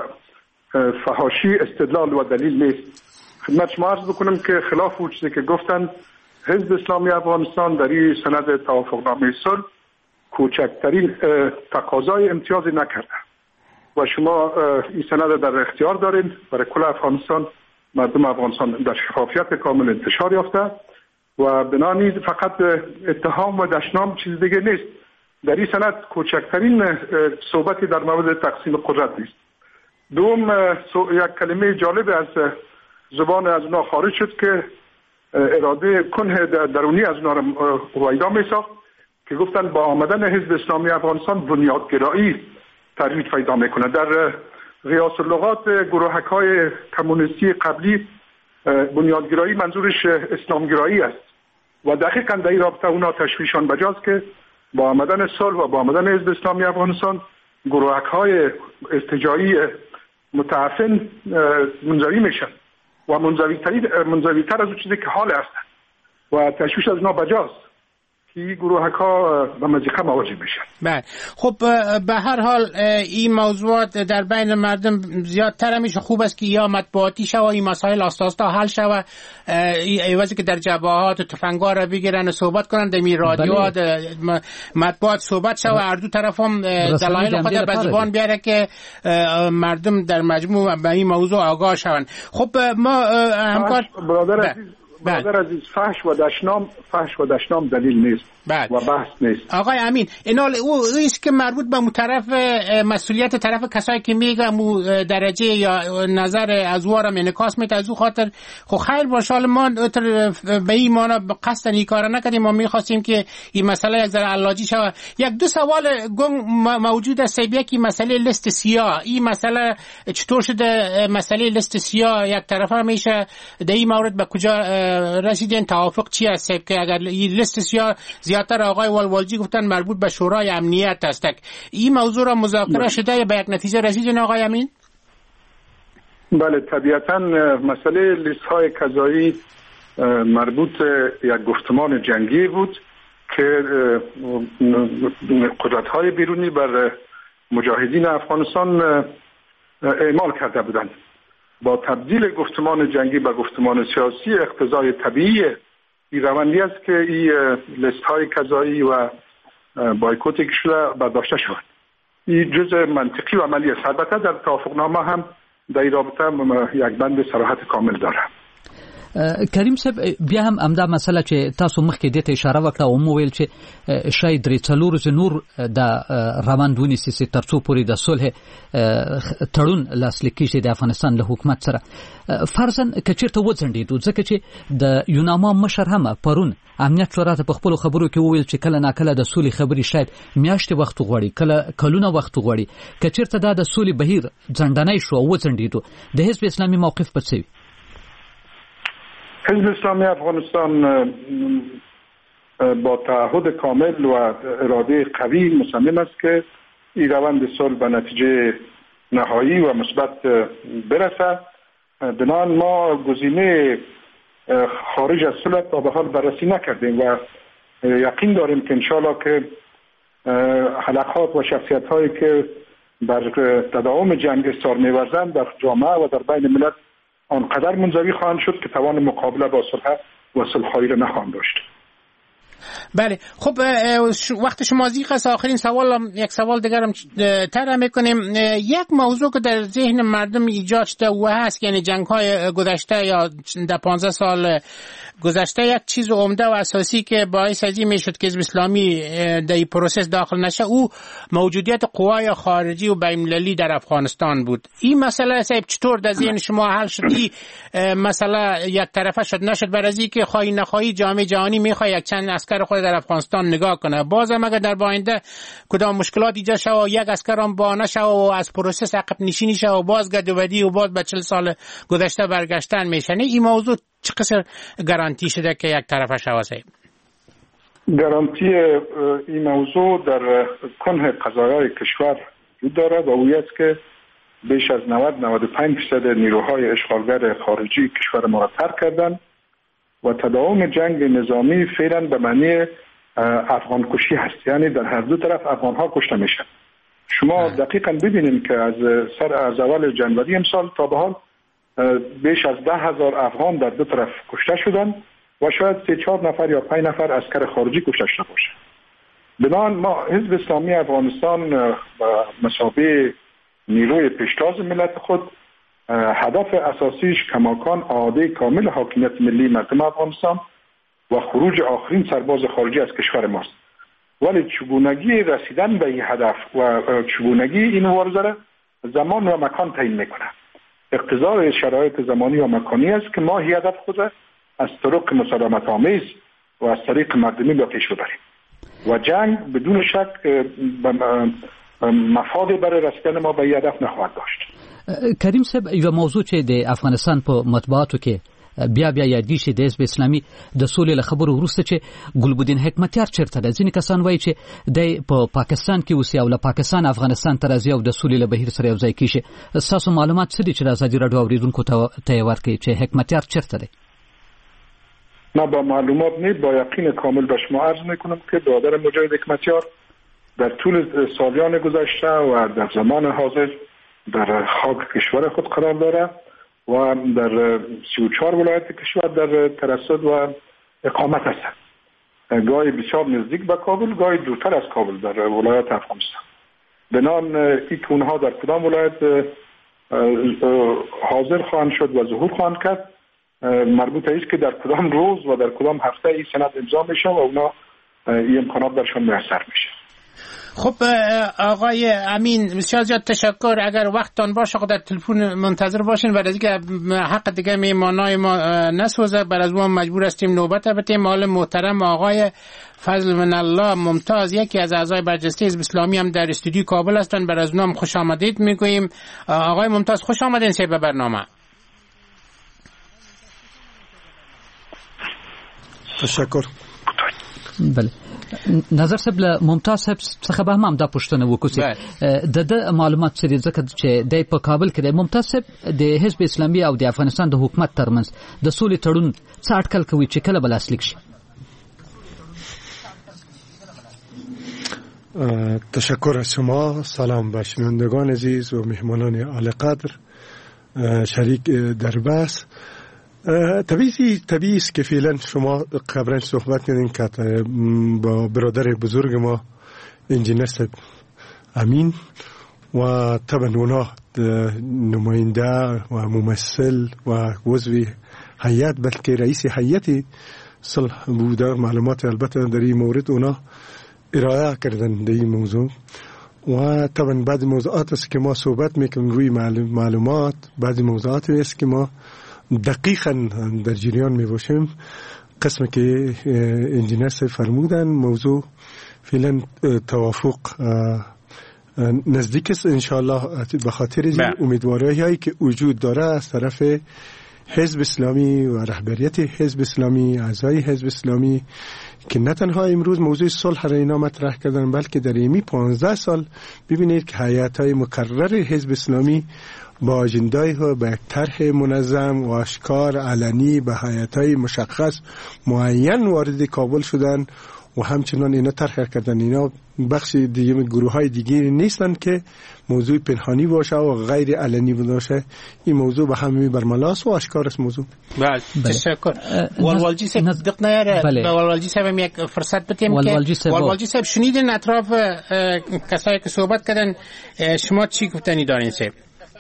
فحاشی استدلال و دلیل نیست. خدمت شما عرض بکنم که خلاف اون چیزی که گفتن حزب اسلامی افغانستان در این سند توافقنامه صلح کوچکترین تقاضای امتیازی نکرده و شما این سند در اختیار دارین. برای کل افغانستان مردم افغانستان در شفافیت کامل انتشار یافته و بنابراین فقط اتهام و دشنام چیز دیگه نیست. در این سند کوچکترین صحبتی در مورد تقسیم قدرت نیست. دوم یک کلمه جالب از زبان از اونا خارج شد که اراده کنه درونی از اونا را ویدا می ساخت که گفتن با آمدن حزب اسلامی افغانستان بنیادگرایی ترویج پیدا میکنه. در قیاس اللغات گروهک های کمونیستی قبلی بنیادگرایی منظورش اسلامگرایی است و دقیقاً در این رابطه اونا تشویشان بجاست که با آمدن صلح و با آمدن حزب اسلامی افغانستان گروهک های ارتجاعی متعفن منزوی میشن و منزوی تر از اون چیزی که حال هستن و تشویش از اونا بجاست که گروهک ها به مضیقه مواجه میشن. بله خب به هر حال این موضوعات در بین مردم زیادتر میشه. خوب است که یا مطبوعاتی شوه این مسائل آستاستا حل شوه، ایوازی که در جبهات و تفنگ‌ها را بگیرن و صحبت کنن در می رادیو مطبوعات صحبت شوه، هر دو طرف هم دلایل خود به زبان بیاره که مردم در مجموع به این موضوع آگاه شون. خب ما همکار برادر عزیز برادر عزیز فحش و دشنام فحش و دشنام دلیل نیست بله. و بحث نیست. آقای امین اینال او است که مربوط به طرف مسئولیت طرف کسایی که میگه مو درجه یا نظر از وارم انعکاس میده. از او خاطر خو خیر باشه ما به این معنا قصد این کارا نکردیم. ما میخواستیم که این مسئله یک ذره علاجی شود. یک دو سوال گنگ موجود است. یکی مسئله لیست سیاه. این مسئله چطور شده مسئله لیست سیاه یک طرفه میشه در این مورد به کجا رسیدین؟ توافق چی است که اگر این لیست سیاه زیادتر آقای والوالجی گفتن مربوط به شورای امنیت است، این موضوع را مذاکره شده یا به یک نتیجه رسیدین آقای امین؟ بله طبیعتا مسئله لیست های قضایی مربوط یک گفتمان جنگی بود که قدرت های بیرونی بر مجاهدین افغانستان اعمال کرده بودند. با تبدیل گفتمان جنگی به گفتمان سیاسی اقتضای طبیعی این روندی است که این لیست های قضایی و بایکوتی که شده برداشته شد. این جزء منطقی و عملی است. البته در توافقنامه هم در این رابطه یک بند صراحت کامل داره. کریم صاحب بیا هم امدا مسله چې تاسو مخکې دته اشاره وکړه او مو ویل چې شاید درې څلور زنور د روان ونیسي ترڅو پورې د صلح تړون لاسلیک کیږي د افغانستان له حکومت سره فرضاً کچیرته وځنډیدو ځکه چې د یوناما مشر هم پرون امنیت شورا ته په خپل خبرو کې وویل چې کله ناکله د سولې خبري شاید میاشتې وخت غوړي کله کلونه وخت غوړي کچیرته دا د سولې بهیر ځنډنۍ شو او وځنډیدو د حزب اسلامي موقف په څه حزب اسلامی افغانستان با تعهد کامل و اراده قوی مصمم است که این روند صلح به نتیجه نهایی و مثبت برسد. بنابراین ما گزینه خارج از صلح تا به حال بررسی نکردیم و یقین داریم که انشالله که حلقات و شخصیت هایی که بر تداوم جنگ اصرار می‌ورزند در جامعه و در بین ملت آنقدر منزوی خواهند شد که توان مقابله با صلح و صلح‌خواهی را نخواهند داشت. بله خب وقت شما زیق است. آخرین سوال یک سوال دیگر هم طرح میکنیم. یک موضوع که در ذهن مردم ایجاد شده و هست یعنی جنگ های گذشته یا در پانزده سال گذشته یک چیز عمده و اساسی که باعث از این میشد که حزب اسلامی در این پروسس داخل نشه او موجودیت قوای خارجی و بین‌المللی در افغانستان بود. این مسئله صاحب چطور در ذهن شما حل شد؟ این مسئله یک طرفه شد نشد بر از اینکه خواهی نخواهی جامعه جهانی میخواد یک چند اسکر خود در افغانستان نگاه کنه. باز هم اگر در آینده کدام مشکلات ایجاد شود و یک اسکر هم با نشه و از پروسس عقب نشینی شود و باز گدودی و باز به چهل سال گذشته برگشتن میشه. این موضوع چه قصر گارانتی شده که یک طرفه شود؟ گارانتی این موضوع در کنه قضایای کشور وجود دارد و او است که بیش از نود تا نود و پنج درصد نیروهای اشغالگر خارجی کشور ما را ترک کردند و تداوم جنگ نظامی فعلا به معنی افغان کشی هست، یعنی در هر دو طرف افغان ها کشته میشن. شما دقیقاً ببینید که از سر از اول جنوری امسال تا به حال بیش از ده هزار افغان در دو طرف کشته شدند و شاید سه چهار نفر یا پنج نفر عسکر خارجی کشته شده باشه. بنابراین ما حزب اسلامی افغانستان به مثابه نیروی پیشتاز ملت خود هدف اساسیش کماکان اعاده کامل حاکمیت ملی مردم افغانستان و خروج آخرین سرباز خارجی از کشور ماست. ولی چگونگی رسیدن به این هدف و چگونگی این مبارزه زمان و مکان تعیین میکنه. اقتضای شرایط زمانی و مکانی است که ما هدف خود از طرق مسالمت آمیز و از طریق مردمی به پیش ببریم و جنگ بدون شک مفاد برای رسیدن ما به این هدف نخواهد داشت. کریم صاحب یو موضوع چې د افغانستان په مطبوعاتو کې بیا بیا یادګی شي د حزب اسلامي د سولې له خبرو وروسته چې ګلبدین حکمتیار چیرته ده. ځینې کسان وایي چې د په پاکستان کې اوسي او له پاکستان افغانستان ته راځي او د سولې له بهیر سره یو ځای کیږي. ستاسو معلومات څه دي چې د ازادي راډیو اوریدونکو ته یې ورکړئ چې حکمتیار چیرته دی؟ نه با معلومات نه، با یقین کامل به شما عرض میکنم که برادر مجاهد حکمتیار در طول سالیان گذشته و در زمان حاضر در خاک کشور خود قرار داره و در سی و چهار ولایت کشور در ترصد و اقامت هستند. گاهی بسیار نزدیک به کابل، گاهی دورتر از کابل در ولایت افغانستان. بنان ای که اونها در کدام ولایت حاضر خواهند شد و ظهور خواهند کرد مربوط است که در کدام روز و در کدام هفته این سند امضا میشه و اونا این امکانات درشان میسر میشه. خب آقای امین بسیار زیاد تشکر. اگر وقتتان باشه در تلفن منتظر باشین برای اینکه حق دیگه میهمانای ما نسوزه، بر از ما مجبور هستیم نوبت بدیم. حال محترم آقای فضل من الله ممتاز یکی از اعضای برجسته حزب اسلامی هم در استودیو کابل هستند، بر از اونم خوش آمدید میگوییم. آقای ممتاز خوش آمدین سه به برنامه. تشکر. بله نظر صاحب له ممتاز صاحب څخه به هم دا پوښتنه وکړو د د معلومات سره ځکه چې د په کابل کې د ممتاز صاحب د حزب اسلامي او د افغانستان د حکومت ترمنځ د سولې تړون څه اټکل کوي چې کله بل لاسلیک شي؟ تشکر از شما. سلام به شنوندگان عزیز و مهمانان اعلی قدر شریک در بحث. طبیعی طبیعی است که فعلا شما قبلا صحبت کردین که با برادر بزرگ ما انجینر امین و طبعا اونا نماینده و ممثل و عضو هیئت بلکه رئیس هیئت صلح بوده. معلومات البته در این مورد اونا ارائه کردن در این موضوع و طبعا بعضی موضوعات است که ما صحبت میکنیم روی معلومات، بعضی موضوعات است که ما دقیقاً در جریان میباشیم. قسم که انجینر صاحب فرمودن موضوع فعلا توافق نزدیک است انشاءالله. به خاطر امیدواری هایی که وجود داره از طرف حزب اسلامی و رهبریت حزب اسلامی، اعضای حزب اسلامی که نه تنها امروز موضوع صلح را اینا مطرح کردن بلکه در ایمی پانزده سال ببینید که هیئت‌های مکرر حزب اسلامی با اجندای ها به یک طرح منظم و آشکار علنی به هیئت‌های مشخص معین وارد کابل شدن و همچنان اینا طرح کردن. اینا بخش دیگه گروه های دیگه نیستن که موضوع پنهانی باشه و غیر علنی باشه. این موضوع به همه برملاس و آشکار است موضوع. بله تشکر. والوالجی صاحب دقت نیاره. به والوالجی صاحب یک فرصت بدیم که والوالجی صاحب شنیدین اطراف کسایی که صحبت کردن، شما چی گفتنی دارین صاحب؟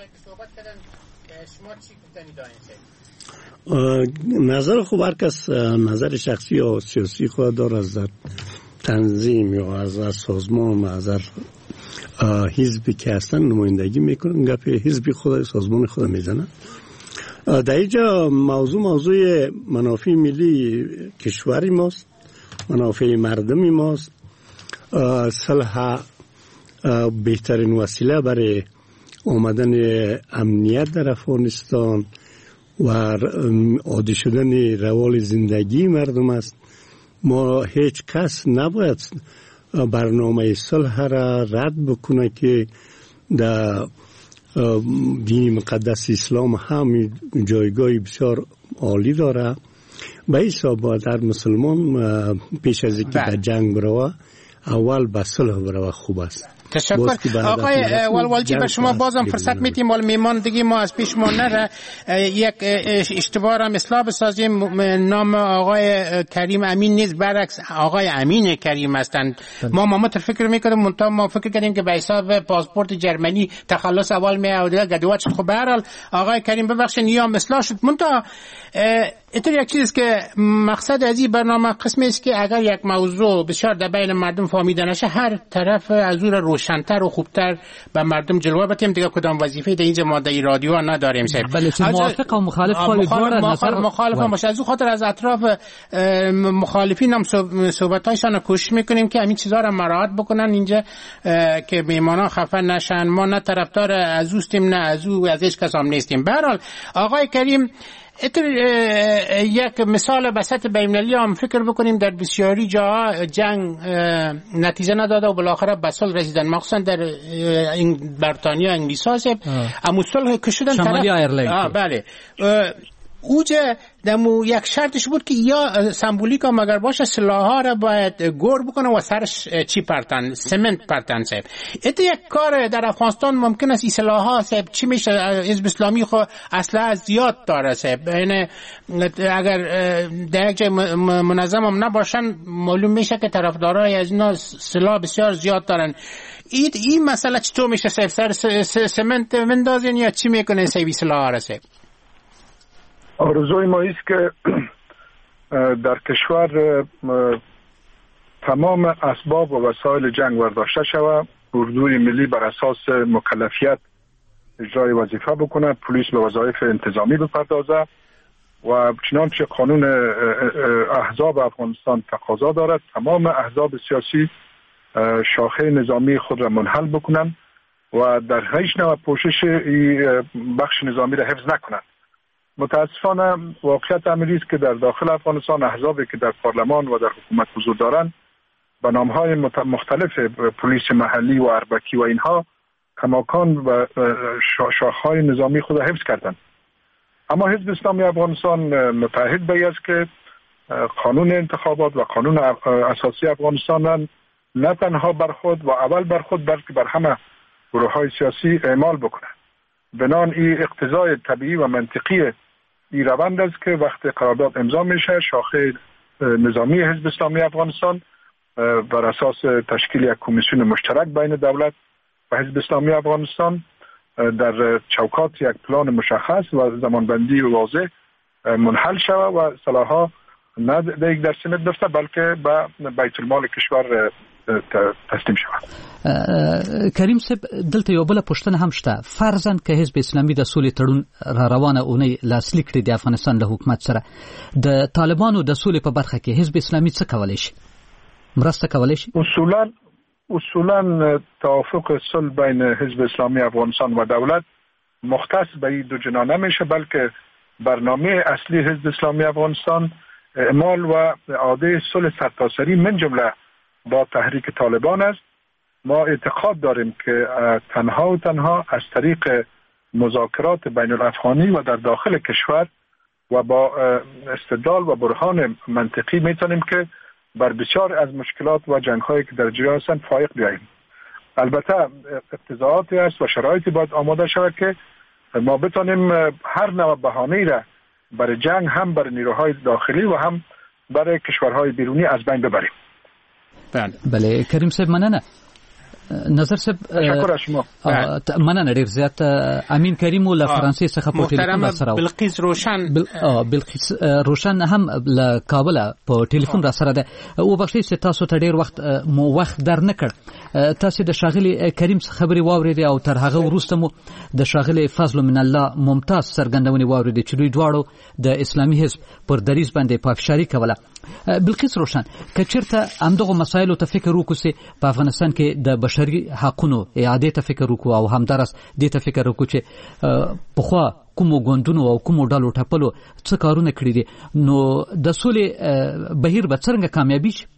نظر خوب هر کس نظر شخصی یا سیاسی خود داره، از در تنظیم یا از سازمان از در حزبی که هستن نمایندگی میکنن، گپ حزبی خود سازمان خود میزنن. در اینجا موضوع موضوع منافع ملی کشوری ماست، منافع مردمی ماست. صلح بهترین وسیله برای آمدن امنیت در افغانستان و عادی شدن روال زندگی مردم است. ما هیچ کس نباید برنامه صلح را رد بکنه که در دین مقدس اسلام هم جایگاه بسیار عالی داره. به حساب در مسلمان پیش از اینکه به جنگ بروه اول به صلح بروه خوب است. تشکر آقای والوالجی. به شما بازم فرصت میتیم مال میمان دیگه ما از پیش ما نره یک اشتباه هم اصلاح بسازیم. نام آقای کریم امین نیست، برعکس آقای امین کریم هستند. ما ما فکر میکردیم منتها ما فکر کردیم که به حساب پاسپورت جرمنی تخلص اول میاد گدوات شد. خب به هر حال آقای کریم ببخشید نیام اصلاح شد. منتها اینطور یک چیز که مقصد از این برنامه قسمی است که اگر یک موضوع بسیار در بین مردم فهمیده نشه هر طرف از اون روشن‌تر و خوبتر به مردم جلوه بدیم. دیگه کدام وظیفه در اینجا ما در رادیو نداریم. بله چه موافق و مخالف مخالف مخالف باشه. از اون خاطر از اطراف مخالفین هم صحبتایشان کوشش میکنیم که همین چیزا را مراعات بکنن اینجا که میهمانان خفه نشن. ما نه طرفدار از اوستیم نه از او از هیچ کس هم نیستیم. به هر حال آقای کریم یک مثال بسط بین‌المللی هم فکر بکنیم. در بسیاری جاها جنگ نتیجه نداده و بالاخره به صلح رسیدن، مخصوصا در بریتانیا انگلیس ها اما صلح که شدن شمالی آیرلند. بله اوجه دمو یک شرطش بود که یا سمبولیک هم اگر باشه سلاح‌ها را باید گور بکنه و سرش چی پرتن سمنت پرتن صاحب. ایت یک کار در افغانستان ممکن است این سلاح‌ها صاحب چی میشه؟ حزب اسلامی خو اسلحه زیاد داره صاحب، یعنی اگر در یک جای منظم هم نباشن معلوم میشه که طرفدارای از اینا سلاح بسیار زیاد دارن. این این مسئله چطور میشه صاحب؟ سر سمنت مندازین یا چی میکنه صاحب سلاح‌ها را صاحب؟ آرزوی ما است که در کشور تمام اسباب و وسایل جنگ برداشته شود، اردوی ملی بر اساس مکلفیت اجرای وظیفه بکنه، پلیس به وظایف انتظامی بپردازه و چنانچه قانون احزاب افغانستان تقاضا دارد تمام احزاب سیاسی شاخه نظامی خود را منحل بکنند و در هیچ نوع پوشش بخش نظامی را حفظ نکنند. متاسفانه واقعیت عملی است که در داخل افغانستان احزابی که در پارلمان و در حکومت حضور دارند به نامهای مختلف پلیس محلی و اربکی و اینها کماکان و شاخهای نظامی خود حفظ کردند. اما حزب اسلامی افغانستان متعهد به است که قانون انتخابات و قانون اساسی افغانستان نه تنها بر خود و اول بر خود بلکه بر همه گروه های سیاسی اعمال بکنه. بنان این اقتضای طبیعی و منطقی این روند است که وقتی قرارداد امضا میشه شاخه نظامی حزب اسلامی افغانستان بر اساس تشکیل یک کمیسیون مشترک بین دولت و حزب اسلامی افغانستان در چوکات یک پلان مشخص و زمانبندی واضح منحل شود و صلاح‌ها نه در یک درصد دفته بلکه به بیت المال کشور تسلیم شود. کریم صاحب دلته یو بل پښتنه هم شته، فرضاً که حزب اسلامي د سولې تړون را روانه اونۍ لاسلیک کړي د افغانستان له حکومت سره، د طالبانو د سولې په برخه کې حزب اسلامي څه کولی شي؟ مرسته کولی شي؟ اصولاً اصولاً توافق صلح بین حزب اسلامی افغانستان و دولت مختص به این دو جناح نمیشه، بلکه برنامه اصلی حزب اسلامی افغانستان اعمال و اعاده صلح سرتاسری من جمله با تحریک طالبان است. ما اعتقاد داریم که تنها و تنها از طریق مذاکرات بین الافغانی و در داخل کشور و با استدلال و برهان منطقی میتونیم که بر بسیار از مشکلات و جنگ‌هایی که در جریان هستند فائق بیاییم. البته اقتضاعاتی است و شرایطی باید آماده شود که ما بتونیم هر نوع بهانه‌ای را برای جنگ هم برای نیروهای داخلی و هم برای کشورهای بیرونی از بین ببریم. بله کریم صاحب مننه. نظر صاحب تشکر از شما. مننه ډیر زیات. امین کریم ول فرانسې څخه په ټلیفون سره بلقیس روشن بلقیس روشن هم له کابل په ټلیفون را سره ده. او بخښئ چې تاسو ته ډیر وخت مو وخت در نه کړ. تاسو د شاغلی کریم خبري واورېدې او تر هغه وروسته مو د شاغلی فضل من الله ممتاز څرګندونې واورېدې چې دوی دواړو د اسلامي حزب پر دریځ باندې پافشاری کوله. بلقیس روشن که چیرته همدغه مسایلو ته فکر وکړو په افغانستان کې د بشري حقوقو اعاده ته فکر وکړو او همدارس دې ته فکر وکړو چې پخوا کومو ګوندونو او کومو ډلو ټپلو څه کارونه کړی دي، نو د سولې بهیر به څنګه کامیابی شي؟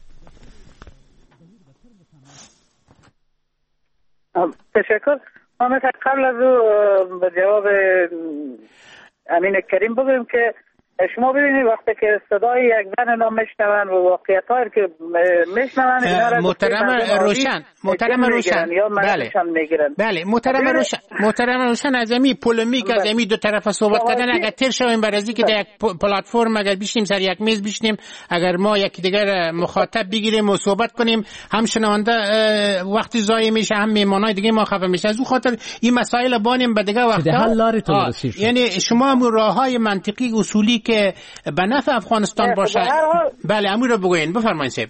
تشکر. ما قبل از او به جواب امین کریم بگویم که شما ببینید وقتی که صدای یک زن نام میشنون و واقعیت‌هایی که میشنون محترم روشن محترم روشن بله بله محترم روشن محترم روشن از امی پولمیک از امی دو طرف صحبت کردن اگر تیر شویم بر ازی که در یک پلتفرم اگر بشینیم سر یک میز بشینیم اگر ما یکی دیگر مخاطب بگیریم و صحبت کنیم هم شنونده وقتی ضایع میشه هم میهمانای دیگه ما خفه میشه. از اون خاطر این مسائل بانیم به دیگه وقتا یعنی شما هم راههای منطقی اصولی که به نفع افغانستان باشه بله امیر رو بگوین. بفرمایید سیب.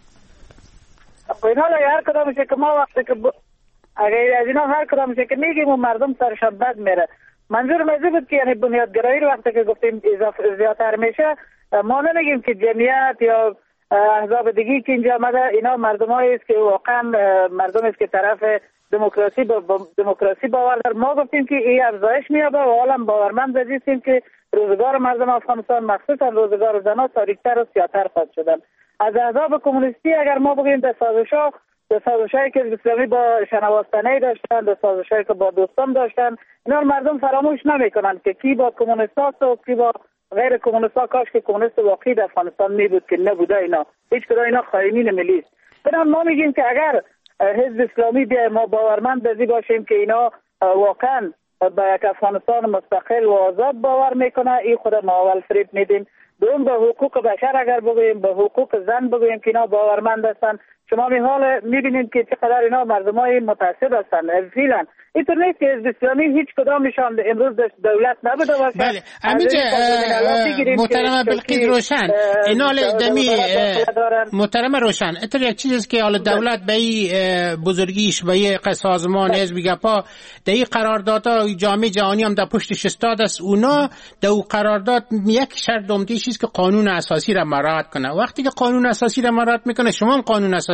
اینا هر کدام میشه که ما وقتی که اگر از اینا هر کدام میشه که میگیم و مردم سرشان بد میره. منظور مزید بود که یعنی بنیادگرایی رو وقتی که گفتیم زیادتر میشه ما نمیگیم که جمعیت یا احزاب دیگی که اینجا آمده اینا مردمایی است که واقعا مردم است که طرف دموکراسی با دموکراسی باور دارن. ما گفتیم که این افزایش میابه و حالا باورمند هستیم که روزگار مردم افغانستان مخصوصا روزگار زنان تاریکتر و سیاتر خواهد شدن. از احزاب کمونیستی اگر ما بگیم در سازش‌ها در سازش‌هایی که اسلامی با شنواستنی داشتن، در سازش‌هایی که با دوستان داشتن، اینا مردم فراموش نمیکنن که کی با کمونیست‌ها و کی با غیر کمونیست‌ها. کاش که کمونیست واقعی در افغانستان می بود که نبوده. اینا هیچ کدام اینا خائنین ملی است. بنابراین ما میگیم که اگر حزب اسلامی بیایم ما باورمند بزی باشیم که اینا واقعا به یک افغانستان مستقل و آزاد باور میکنه، این خود ما اول فریب میدیم. دوم به حقوق بشر اگر بگوییم، به حقوق زن بگوییم که اینا باورمند هستن. شما می حال میبینید که چقدر اینا مردمای متعصب هستن. فعلا اینطور نیست که حزب اسلامی هیچ کدامشان امروز دولت نبوده باشه. بله امیجه محترم بلقیس روشن اینا دمی محترم روشن اتر یک چیز که حالا دولت به این بزرگیش به این سازمان حزب گپا در این قراردادها جامعه جهانی هم در پشتش استاد است. اونا در اون قرارداد یک شرط دومتیش است که قانون اساسی را مراعات کنه. وقتی که قانون اساسی را مراعات میکنه شما هم قانون اساسی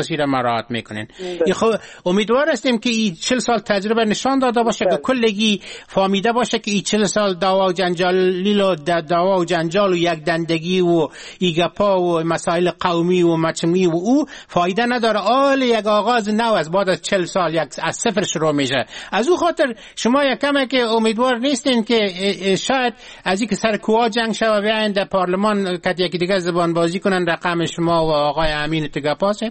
سیاسی را مراعات میکنین. خب امیدوار هستیم که این چهل سال تجربه نشان داده باشه که کلگی فهمیده باشه که این چهل سال دعوا و جنجال و دعوا و جنجال و یک دندگی و ایگپا و مسائل قومی و مچمی و او فایده نداره. آل یک آغاز نو از بعد از چهل سال یک از صفر شروع میشه. از او خاطر شما یکمه که امیدوار نیستین که شاید از این که سر کوها جنگ شوه بیاین در پارلمان که یکی دیگه زبان بازی کنن رقم شما و آقای امین تگاپاسه؟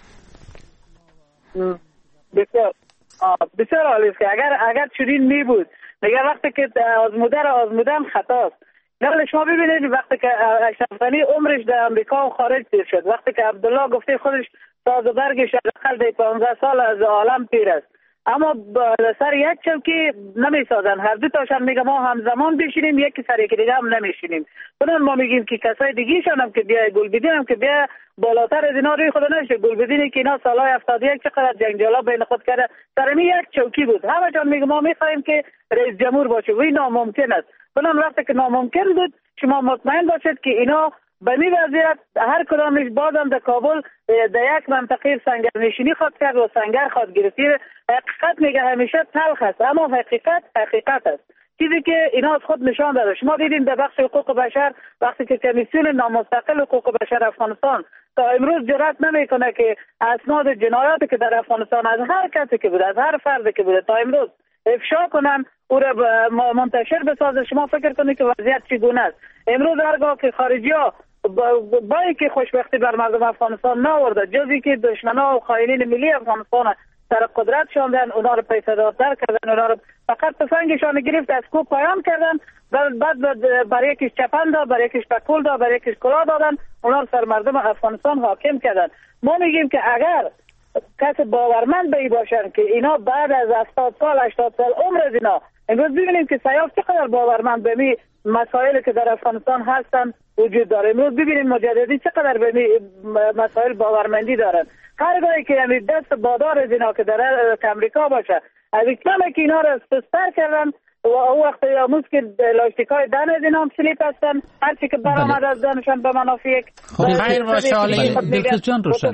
بسیار بسیار عالی است که اگر اگر چنین می بود میگه وقتی که آزموده را آزمودن خطاست. نقل شما ببینید وقتی که اشرف غنی عمرش در امریکا و خارج تیر شد، وقتی که عبدالله گفته خودش ساز و برگش حداقل در پانزده سال از عالم پیر است، اما سر یک چوکی نمی سازن. هر دو تاشان میگه ما همزمان بشینیم، یکی سر یکی دیگه هم نمیشینیم. چون ما میگیم که کسای دیگه‌شان هم که بیا گلبدین هم که بیا بالاتر از اینا روی خود نشه. گلبدینی که اینا سالهای هفتاد و یک چقدر جنجالا بین خود کرده سر می یک چوکی بود. همه جان میگه ما میخوایم که رئیس جمهور باشه و این ناممکن است. چون وقتی که ناممکن بود شما مطمئن باشید که اینا به می وضعیت هر کدامش بازم در کابل در یک منطقه سنگر نشینی خواهد کرد و سنگر خواهد گرفت. حقیقت میگه همیشه تلخ است، اما حقیقت حقیقت است. چیزی که اینا از خود نشان داده. شما دیدین در بخش حقوق بشر وقتی که کمیسیون نامستقل حقوق بشر افغانستان تا امروز جرأت نمیکنه که اسناد جنایاتی که در افغانستان از هر کسی که بوده، از هر فردی که بوده تا امروز افشا کنن، او را منتشر بسازه. شما فکر کنید که وضعیت چگونه است. امروز هرگاه که خارجی‌ها با اینکه خوشبختی بر مردم افغانستان نآورده، جزی که دشمنان و خائنین ملی افغانستان سر قدرت شوندن، اونا رو پیسه‌دارتر کردن، اونا رو فقط تفنگشان گرفت از کوه پایان کردن، بعد برای یکیش چپن داد، برای یکیش پکول داد، برای یکیش کلاه دادن، اونا رو سر مردم افغانستان حاکم کردن. ما میگیم که اگر کسی باورمند به این باشن که اینا بعد از هفتاد سال هشتاد سال عمر از اینا، امروز ببینیم که سیاف چقدر باورمند به می مسائلی که در افغانستان هستن وجود داره. امروز ببینیم مجددی چقدر به می مسائل باورمندی دارن. هر گاهی که همین دست بادار از اینا که در امریکا باشه، از کمی که اینا رو سستر کردن و او وقت یاموز که لاستیکای دن از اینا هم سلیپ هستن، هرچی که برآمد از دنشان به منافع یک خیر باشه. دلخوش جان روشن.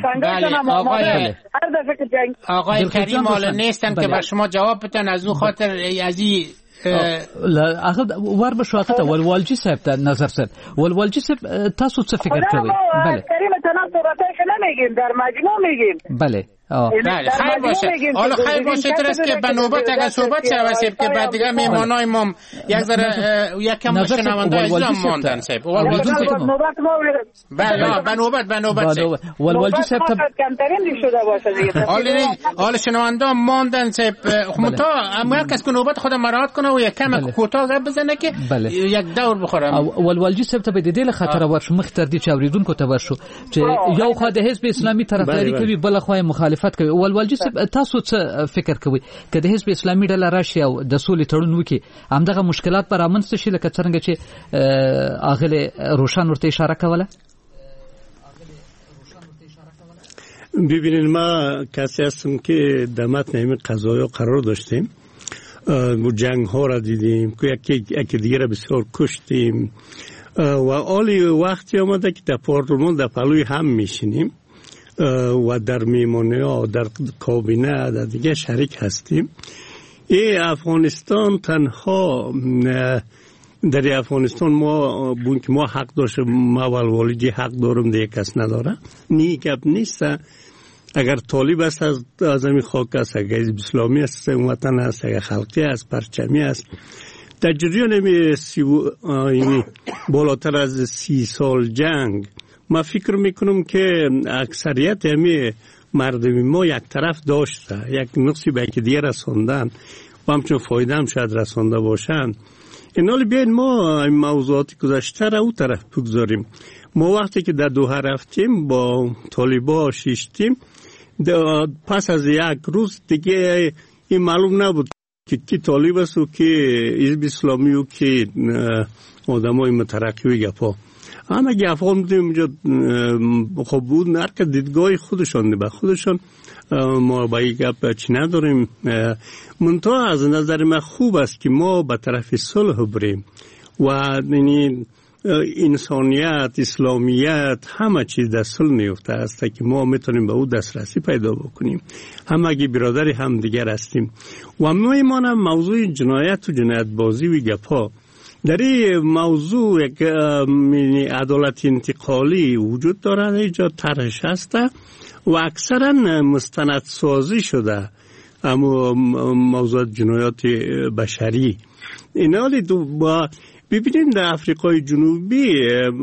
آقای آقای کریم حالا نیستن که بر شما جواب بدن، از اون خاطر از این اخذ ور بشو اخذ والوالجی صاحب ته نظر صاحب والوالجی صاحب تاسو څه فکر کوئ؟ بله کریم تنام صورتش نمیگیم، در مجموع میگیم. بله بله خیر باشه. حالا خیر باشه درست که به نوبت اگر صحبت شود صاحب که بعد دیگه میهمانای ما یک ذره یکم شنونده اسلام ماندن صاحب. بله به نوبت به نوبت والوالجی صاحب کمترین شده باشه دیگه. حالا شنونده ماندن صاحب. متا هر کس که نوبت خود مراعات کنه و یکم کوتاه بزنه که یک دور بخوره. والوالجی صاحب ته به دې له خطر ورشو مخ تر دې چې اوریدونکو ته ورشو چې یو خو د حزب اسلامي طرفداري کوي بل خو مخالفت کوي. والوالجی صاحب تاسو څه فکر کوئ که د حزب اسلامي ډله راشي او د سولې تړون وکړي همدغه مشکلات به رامنځته شي لکه څرنګه چې اغله روشن ورته اشاره کوله؟ ببینید ما کسی هستم که در متن همین قضایا قرار داشتیم و جنگ ها را دیدیم که یکی یکی دیگه را بسیار کشتیم و آلی وقتی آمده که در پارلمان در پلوی هم میشینیم و در میمانه ها در کابینه در دیگه شریک هستیم. این افغانستان تنها در افغانستان ما بون که ما حق داشته ما والوالجی حق دارم دیگه کس نداره نی گپ نیست. اگر طالب است از از این خاک است، اگر اسلامی است وطن است، اگر خلقی است پرچمی است، در جریان می بالاتر از سی سال جنگ ما فکر میکنم که اکثریت همی مردمی ما یک طرف داشته، یک نقصی به یک دیگه رساندن و همچون فایده هم شاید رسانده باشن. اینال بیاین ما این موضوعات گذشته را او طرف بگذاریم. ما وقتی که در دوحه رفتیم با طالبا شیشتیم، پس از یک روز دیگه این معلوم نبود که کی طالب است و کی حزب اسلامی و کی آدمای مترقی و گپا. همه گپ ها میدونیم اینجا خب بود نرک دیدگاه خودشان به خودشان ما با یک گپ چی نداریم. منتها از نظر من خوب است که ما به طرف صلح بریم و یعنی انسانیت، اسلامیت، همه چیز در صلح میفته است که ما میتونیم به او دسترسی پیدا بکنیم. همگی برادر هم دیگر هستیم و میمانم موضوع جنایت و جنایت بازی و گپا. در این موضوع یک عدالت انتقالی وجود دارد، اینجا طرحش هست و اکثرا مستند سازی شده اما موضوع جنایات بشری. این حالی با ببینیم در افریقای جنوبی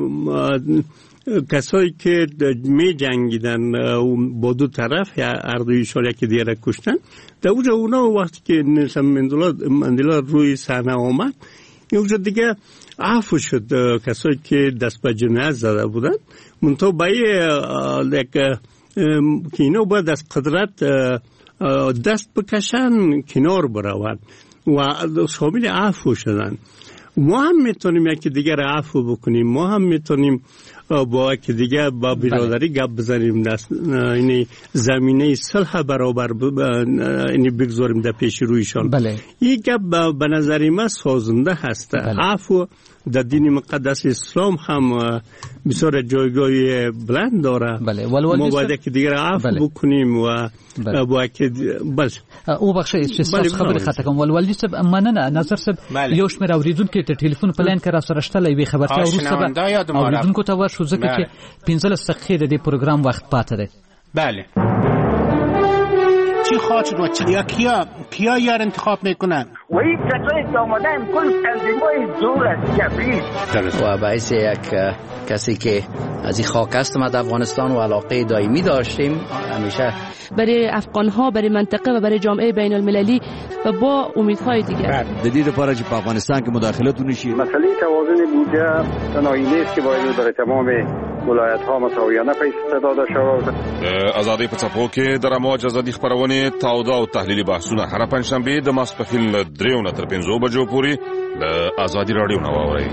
کسایی که می جنگیدن با دو طرف یا اردویشان یکی دیگر کشتن، در اونجا اونا وقتی که نلسن مندلا روی صحنه آمد اونجا دیگه عفو شد کسایی که دست به جنایت زده بودن، منطقه باید که اینا باید از قدرت دست بکشن کنار بروند و شامل عفو شدن. ما هم میتونیم یکی دیگر عفو بکنیم، ما هم میتونیم با یکی دیگر با برادری گپ بزنیم، یعنی زمینه صلح برابر یعنی بگذاریم در پیش رویشان. بله. این گپ به نظر من سازنده هست. بله. عفو در دین مقدس اسلام هم بسیار جایگاه بلند داره. بله. ما باید یکی دیگر عفو بله. بکنیم و بله. با یکی بله او بخشی چې تاسو خبرې خاطر کوم ولولدي صاحب مننه نظر صاحب یو شمېر اوریدونکو ته ټلیفون په لاین کې را سره شته لوي خبرتیا وروسته به اوریدونکو ته ورشو ځکه چې پنځلس دقیقې د دې پروګرام وخت پاتې دی. بله چی خواهد و چی کیا کیا یار انتخاب میکنن و این کسایی که آمدن کل تنظیمای زور است جبری و باعث یک کسی که از این خاک است ما در افغانستان و علاقه دائمی داشتیم همیشه برای افغان ها، برای منطقه و برای جامعه بین المللی و با امیدهای دیگر. جدید لپاره چې په افغانستان کې مداخلت ونشي. مسئله توازن بودجه تنهایی نیست که باید برای تمام ولایت ها مساویانه پیش داده شود. ازادي په څپو کې د رموج ازادي خبرونه تاوده او تحلیلي بحثونه هر پنځشنبه د ماسپخیل دریو نه تر پنځو بجو پورې د ازادي رادیو نه واورئ.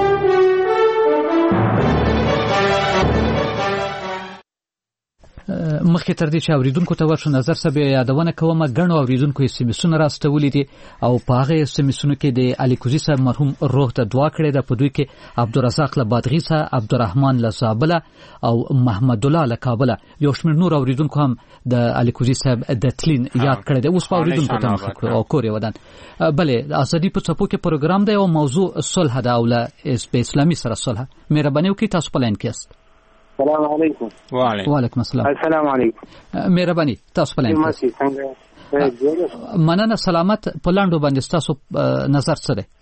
مخکې تر دې چې اوریدونکو ته ورشو نظر صاحب یادونه کوم ګڼو اوریدونکو یې سیمسونه راستولي دي او په هغه سیمسونو کې د الیکوزي صاحب مرحوم روح ته دعا کړې ده. په دوی کې عبدالرزاق له بادغیسه، عبدالرحمن له زابله او محمد الله له کابله یو شمېر نور اوریدونکو هم د الیکوزي صاحب د تلین یاد کړی دی. اوس په اوریدونکو ته مخ او کور یې ودان. بلې ازادي په څپو کې پروګرام دی او موضوع صلح ده او له اسلامي سره صلح. مهرباني وکړئ تاسو په لاین کې یاست. السلام علیکم. وعلیکم السلام. السلام علیکم. مهرباني تاسو په لاین کې. مننه. سلامت. په لاندو باندې تاسو نظر څه دی؟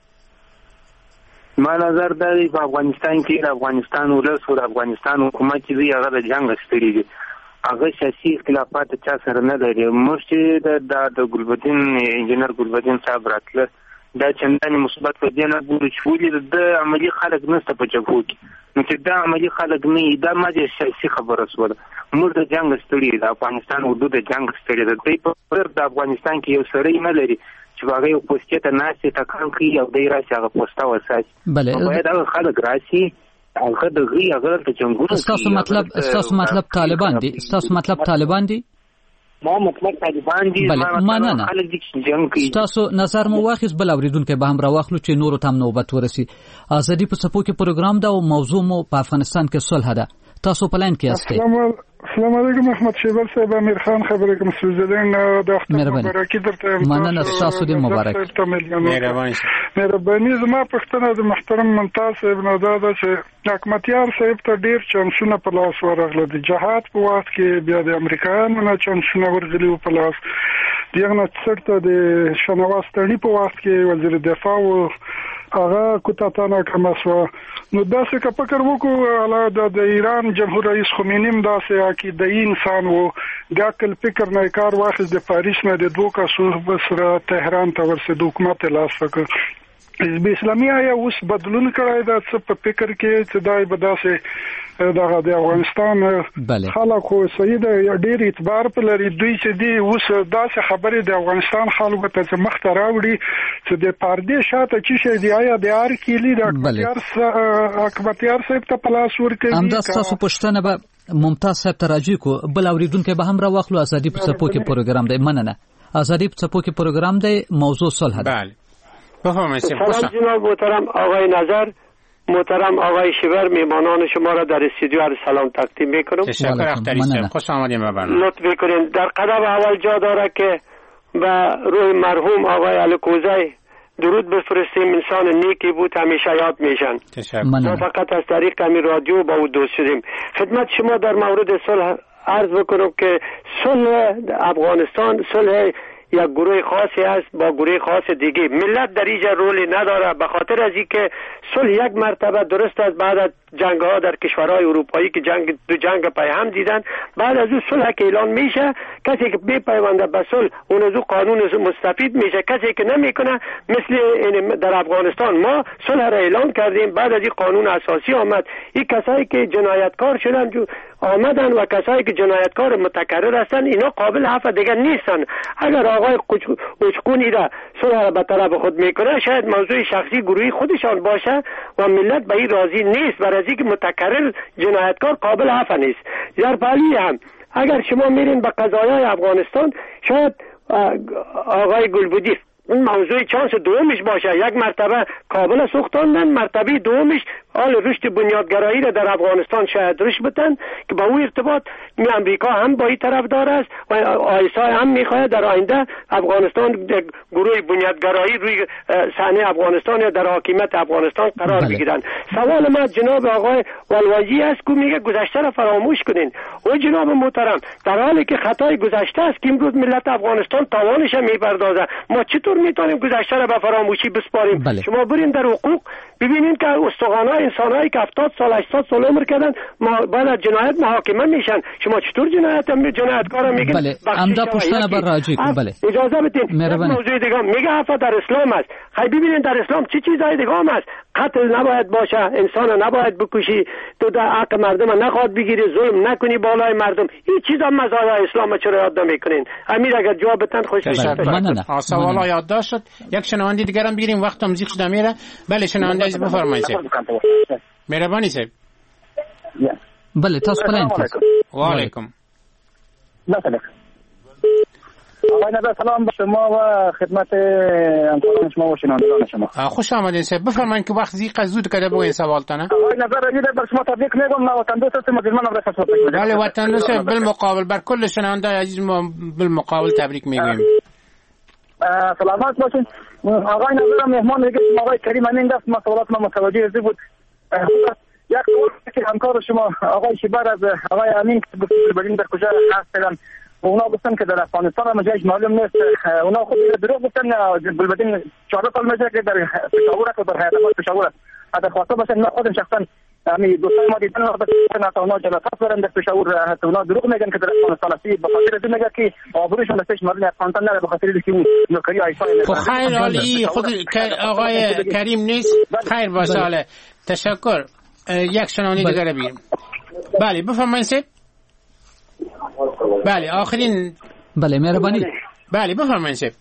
ما نظر دی په افغانستان کې افغانستان ولس او افغانستان حکومت چې دی هغه د جنگ ستړي دي. هغه سیاسي اختلافات چا سره نه لري. مرشد د د ګلبدین انجنیر ګلبدین صاحب راتله دا چنداني مثبت په دې نه ګوري چې ولې د عملی خلک نشته په جګړو کې. نو چې دا عملی خلک نه دا ماده سیاسي خبره سوله. موږ د جنگ ستړي د افغانستان حدود د جنگ ستړي د دې په د افغانستان کې یو سړی نه لري چې هغه یو پوسټه ته ناشته تکان کوي او دای راشي هغه پوسټه وساتي. بله باید هغه خلک راشي هغه د غي هغه ته جنګونه. تاسو مطلب تاسو مطلب طالبان دي تاسو مطلب طالبان دي ما مطلب طالبان دي. ما نه تاسو نظر مو واخیس بل اوریدونکو به هم راوخلو چې نورو تام نوبت ورسي. ازادي په څپو کې پروګرام دا او موضوع مو په افغانستان کې صلح ده. تاسو په لاین کې یاست. السلام علیکم احمد شیبل صاحب. امیر خان خبرې کوم سوزیلند د اختر مبارکي درته. مننه تاسو دې مبارک. مهرباني مهرباني زما پښتنه د محترم ممتاز صاحب نه دا چې حکمتیار صاحب ته ډیر چانسونه په لاس ورغله. د جهاد په وخت کې بیا د امریکایانو نه چانسونه ورغلي په لاس. دغه څرته د شنواز تړي په وخت کې وزیر دفاع او هغه کوتاتانه کمسو. نو داسې که فکر وکړو د د ایران جمهور رئیس خمینی هم داسې عقیده‌ای انسان وو. د عقل فکر نه کار واخیست. د پاریس نه د دوه کسو سره تهران ته ورسېد حکومت لاس وکړ. حزب اسلامي آیا اوس بدلون کړی دا څه په فکر کې چې دای به داسې دغه د افغانستان خلکو سید ډېر اعتبار په لري دوی چې دی اوس داسې خبرې د افغانستان خلکو ته مخ ته راوړي چې د پردې شاته چې شي دی آیا د ار کلی د حکمتیار صاحب ته پلاس ورکړي. همدا تاسو پښتنه به ممتاز صاحب ته راځي کو بل اوریدونکو به هم راوخلو. ازادي په څپو کې پروګرام دی. مننه. ازادي په څپو کې پروګرام دی. موضوع صلح ده. بله. بفرمایید. سلام جناب محترم آقای نظر. محترم آقای شیبر، میهمانان شما را در استودیو عرض سلام تقدیم میکنم. تشکر اختری صاحب، خوش آمدید به برنامه. لطف میکنین در قدم اول جا داره که به روح مرحوم آقای الکوزی درود بفرستیم. انسان نیکی بود، همیشه یاد میشن. ما فقط از طریق همین رادیو با او دوست شدیم. خدمت شما در مورد صلح عرض بکنم که صلح افغانستان صلح یک گروه خاصی است با گروه خاص دیگه. ملت در اینجا رولی نداره، به خاطر از اینکه صلح یک مرتبه درست است بعد از جنگ ها در کشورهای اروپایی که جنگ دو جنگ پای هم دیدن، بعد از اون صلح که اعلان میشه کسی که بی پیونده به صلح اون از اون قانون مستفید میشه، کسی که نمیکنه مثل در افغانستان ما صلح را اعلان کردیم، بعد از این قانون اساسی آمد، این کسایی که جنایتکار شدن جو آمدن و کسایی که جنایتکار متکرر هستن اینا قابل عفو دیگه نیستن. اگر آقای اوچکونی را صلح را به طرف خود میکنه شاید موضوع شخصی گروهی خودشان باشه و ملت به این راضی نیست، برای اینکه متکرر جنایتکار قابل عفو نیست. در پالی هم اگر شما میرین به قضایای افغانستان شاید آقای گلبودی اون موضوع چانس دومش باشه، یک مرتبه کابل سوختاندن، مرتبه دومش حال رشد بنیادگرایی را در افغانستان شاید رشد بتن که با او ارتباط می امریکا هم با این طرفدار است و آیسا هم میخواد در آینده افغانستان گروه بنیادگرایی روی صحنه افغانستان یا در حاکمیت افغانستان قرار بله. بگیرن. سوال ما جناب آقای والواجی است که میگه گذشته را فراموش کنین. او جناب محترم در حالی که خطای گذشته است که امروز ملت افغانستان تاوانش میپردازه، ما چطور میتونیم گذشته را به فراموشی بسپاریم؟ بله. شما برین در حقوق ببینین که استخوان‌های انسان‌هایی که هفتاد سال هشتاد سال عمر کردن ما بعد از جنایت محاکمه میشن، شما چطور جنایت جنایتکارا میگین؟ بله عمدا پشتن بر راجع کن. بله اجازه بدین موضوع دیگه میگه عفو در اسلام است. خیلی ببینین در اسلام چه چیزای دیگه هم است. قتل نباید باشه، انسان نباید بکشی، تو در حق مردم نخواد بگیری، ظلم نکنی بالای مردم. این چیزا مزایای اسلام چرا یاد نمیکنین؟ امیر اگر جواب بدن خوش میشه. سوالا یادداشت شد. یک شنونده دیگه هم بگیریم، وقتم زیاد شده میره. بله شنونده عزیز بفرمایید. مهربانی صاحب. بله تاسو پلان و علیکم. مثلا آقای نظر سلام به شما و خدمت همکاران شما و شنوندگان شما. خوش آمدین صاحب، بفرمایید که وقت زیاد زود کده بگوین سوالتونه. آقای نظر میده بر شما تبریک میگم، ما وطن دوست هستیم، مجرمان هم رسد صحبت میگم. بله وطن دوست بالمقابل بر کل شنونده عزیز ما بالمقابل تبریک میگیم. سلامت باشین. آقای نظر مهمان میگه آقای کریم امین دست ما سوالات ما متوجه بود. یک سوال که همکار شما آقای شیبر از آقای امین که بگیم در کجا هستن، اونا گفتن که در افغانستان هم جایش معلوم نیست، اونا خود دروغ گفتن. بلبدین چهار سال میشه که در پشاور است و در حیدرآباد پشاور است. اگر خواسته باشن من خودم شخصا امی دوستان ما دیدن وقت که اونا جلسات دارن در پشاور، اونا دروغ میگن که در افغانستان است. به خاطر از میگه که آبروشون دستش مردم افغانستان نره، به خاطر اینکه اون نوکری آیسا. خب خیر عالی خود آقای کریم نیست. خیر باشه حاله. تشکر. یک شنونده دیگه رو بگیریم. بله بفرمایید صاحب. بله آخرین. بله مهربانی. بله بفرمایید صاحب.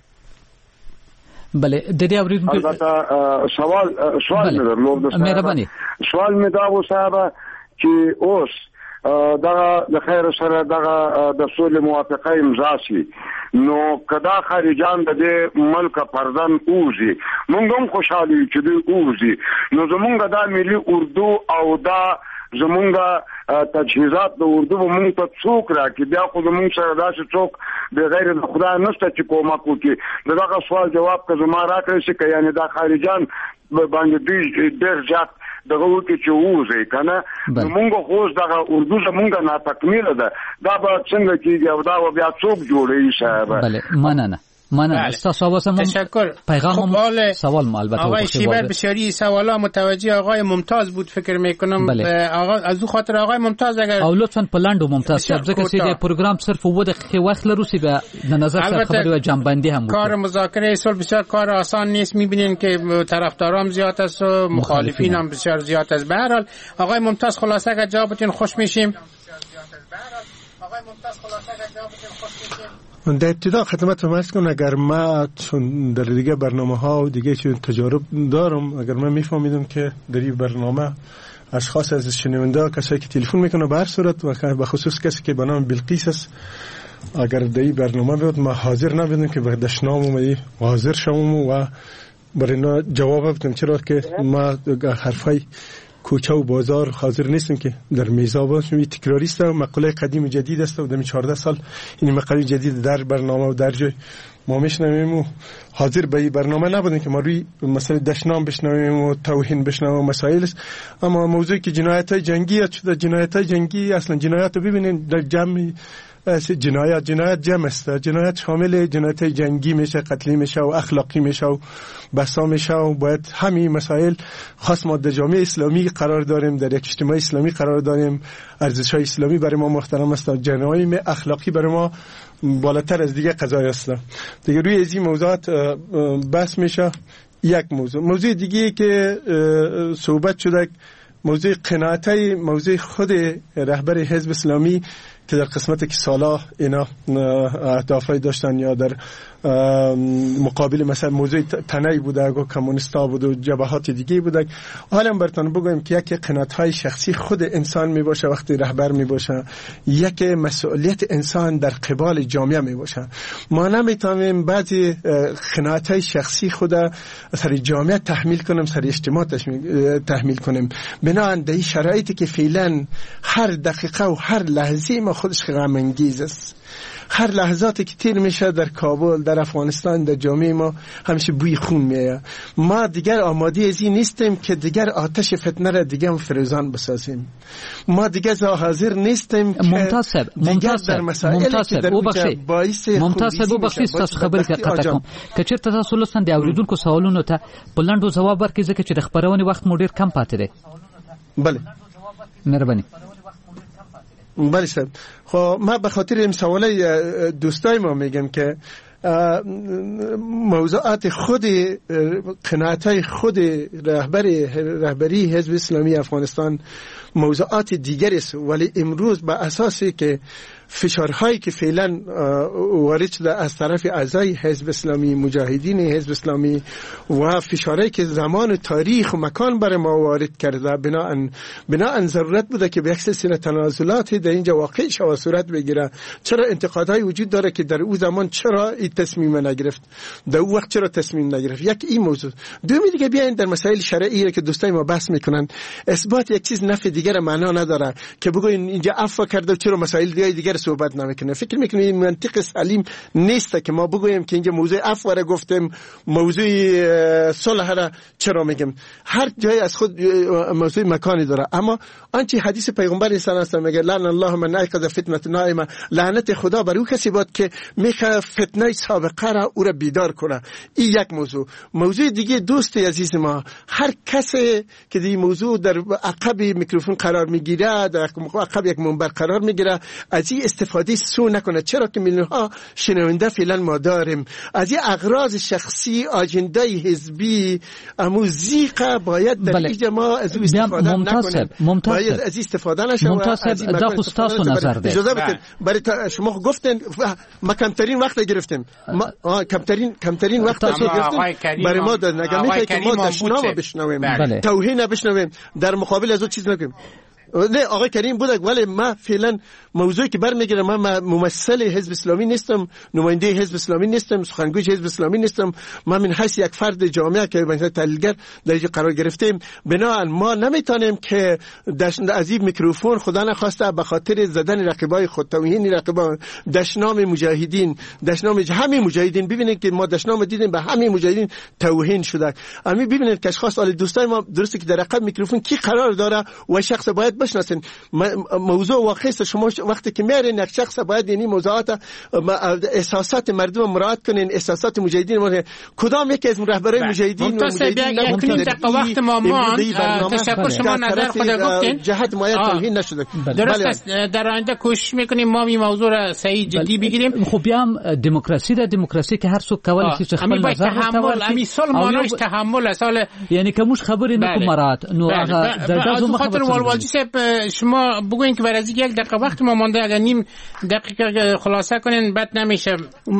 بله دیدی اوریدونکو البته سوال سوال می‌دارم. مهربانی سوال می‌دارم صاحب چې اوس دا د خیر سره دغه د سولې موافقه امضا شي، نو کدا خارجان د دې ملک پردن اوزي موږ هم خوشاله یو چې دوی اوزي، نو زمونږ دا ملي اردو او دا زمونږ تجهیزات د اردو به مونږ ته څوک راکړي، بیا خو زمونږ سره داسې څوک بغیر د خدای نشته چې کومک وکړي. دغه سوال جواب که زما راکړی شي که یعنې دا خارجان باندې دوی ډېر زیات دغه وکړي چې ووځي که نه، نو مونږ خو اوس دغه اردو زمونږ ناتکمیله ده، دا به څنګه کېږي او دا به بیا څوک جوړوي صاحبه؟ بله مننه مننه. تشکر. پیغام سوال ما البته آقای شیبر بسیاری سوالا متوجه آقای ممتاز بود فکر میکنم. بله. آقا از او خاطر آقای ممتاز اگر او لطفا پلند و ممتاز شب ځکه چې د پروګرام صرف و دقیقه وخت لروسی به نظر سره خبري و جنبندی هم کار مذاکره صلح بسیار کار آسان نیست. میبینین که طرفدارام زیاد است و مخالفین هم بسیار زیاد است. به هر حال آقای ممتاز خلاصه اگر جوابتون خوش میشیم. آقای ممتاز خلاصه اگر جوابتون خوش میشیم. در ابتدا خدمتتون عرض کنم اگر ما چون در دیگه برنامه ها و دیگه چون تجارب دارم، اگر من میفهمیدم که در این برنامه اشخاص از شنونده کسایی که تلفن میکنه به هر صورت و به خصوص کسی که به نام بلقیس است، اگر در این برنامه بود ما حاضر نبودیم که به دشنام و حاضر شوم و برای اینا جواب بدم، چرا که ما حرفای کوچه و بازار حاضر نیستیم که در میزا باشیم. تکراری است، مقوله قدیم جدید است و در چهارده سال این مقوله جدید در برنامه و در جای ما میشنویم و حاضر به این برنامه نبودیم که ما روی مسئله دشنام بشنویم و توهین بشنویم و مسائل است. اما موضوعی که جنایت های جنگی است، جنایت های جنگی اصلا جنایت رو ببینید در جمع جنایت جنایت جمع است. جنایت شامل جنایت جنگی میشه، قتلی میشه و اخلاقی میشه و بسا میشه و باید همین مسائل خاص ما در جامعه اسلامی قرار داریم، در یک اجتماع اسلامی قرار داریم. ارزش‌های اسلامی برای ما محترم است، جرایم اخلاقی برای ما بالاتر از دیگه قضایا است. دیگه روی این موضوعات بحث میشه. یک موضوع موضوع دیگه که صحبت شده، موضوع قناعتای موضوع خود رهبر حزب اسلامی که در قسمت که سالا اینا اهدافی داشتن یا در مقابل مثلا موضوع تنهی بوده و کمونیستا بود و جبهات دیگه بوده. حالا براتون بگویم که یک قناعت‌های شخصی خود انسان می باشه وقتی رهبر می باشه، یک مسئولیت انسان در قبال جامعه می باشه. ما نمیتونیم بعضی قناعت‌های شخصی خود سر جامعه تحمیل کنیم، سر اجتماع تحمیل کنیم. بنابراین در این شرایطی که فعلا هر دقیقه و هر لحظه ما خودش غم انگیز است. هر لحظاتی که تیر میشه در کابل، در افغانستان، در جامعه ما همیشه بوی خون میاد. ما دیگر آماده ازی نیستیم که دیگر آتش فتنه را دیگر فروزان بسازیم. ما دیگر حاضر نیستیم که منتصب منتصب منتصب او بخشی منتصب او بخشی تاسو خبرې کې قطع کوم که چیرته تاسو لسن دی اوریدونکو سوالونو ته بلندو جواب ورکړئ ځکه چې د خبرونې وخت مو ډیر کم پاتې دی. بله مهرباني. بله صاحب، خب ما به خاطر این سوالای دوستای ما میگم که موضوعات خود قناعتای خود رهبر رهبری حزب اسلامی افغانستان موضوعات دیگری است، ولی امروز به اساسی که فشارهایی که فعلا وارد شده از طرف اعضای حزب اسلامی، مجاهدین حزب اسلامی و فشارهایی که زمان و تاریخ و مکان برای ما وارد کرده، بناهن بناهن ضرورت بوده که به یک سلسله تنازلات در اینجا واقع شود صورت بگیره. چرا انتقادهای وجود داره که در او زمان چرا این تصمیم نگرفت، در او وقت چرا تصمیم نگرفت. یک این موضوع. دومی دیگه بیاین در مسائل شرعی که دوستای ما بحث میکنن، اثبات یک چیز نفع دیگر معنا نداره که بگوین اینجا عفو کرده چرا مسائل دیگه دیگر صحبت نمیکنه. فکر میکنم این منطق سلیم نیست که ما بگویم که اینجا موضوع عفو را گفتیم، موضوع صلح را چرا میگیم. هر جای از خود موضوع مکانی داره. اما آنچه حدیث پیغمبر اسلام است میگه لعن الله من ایقظ فتنه نائمه، لعنت خدا بر او کسی باد که میخواد فتنه سابقه را او را بیدار کنه. این یک موضوع. موضوع دیگه دوست عزیز ما، هر کسی که این موضوع در عقب میکروفون قرار میگیره، در عقب یک منبر قرار میگیره، از این استفاده سو نکنه. چرا که میلیون‌ها شنونده فعلا ما داریم. از این اغراض شخصی، آجنده حزبی، اموزیقه باید در اینجا ما از او استفاده نکنیم. باید از استفاده نشه. منتصب دا خستاسو نظر ده. اجازه بدید. برای شما گفتن ما کمترین وقت گرفتیم. ما کمترین کمترین وقت گرفتیم. برای ما در نگاه که ما دشنام بشنویم، توهین بشنویم، در مقابل از او چیز نکنیم. نه آقای کریم بودک، ولی ما فعلا موضوعی که برمیگیره، من ممثل حزب اسلامی نیستم، نماینده حزب اسلامی نیستم، سخنگوی حزب اسلامی نیستم. من من حیث یک فرد جامعه که مثلا تحلیلگر در اینجا قرار گرفتیم، بنابراین ما نمیتونیم که از این میکروفون خدا نخواسته به خاطر زدن رقیبای خود، توهین رقیبان، دشنام مجاهدین، دشنام همه مجاهدین. ببینید که ما دشنام دیدیم، به همه مجاهدین توهین شده. اما ببینید که اشخاص عالی دوستای ما درسته که در رقم میکروفون کی قرار داره و شخص باید بشناسین. موضوع واقعی است. شما وقتی که میارین یک شخص باید یعنی موضوعات احساسات مردم مراعات کنین، احساسات مجاهدین. کدام یکی از رهبرای مجاهدین و مجاهدین نمونید در وقت ما مان تشکر شما نظر خود گفتین جهت ما توهین نشده. درست است. در آینده کوشش میکنیم ما این موضوع را صحیح جدی بگیریم. خب هم دموکراسی ده، دموکراسی که هر څوک کولای شي خپل نظر تحمل امی سلمانوش تحمل اصل یعنی که موږ خبرې نه کوم مراد نو هغه در دغه خاطر والوالجی صاحب شما بگوین که برای یک دقیقه وقت ما مانده، اگر نیم دقیقه خلاصه کنین بد نمیشه.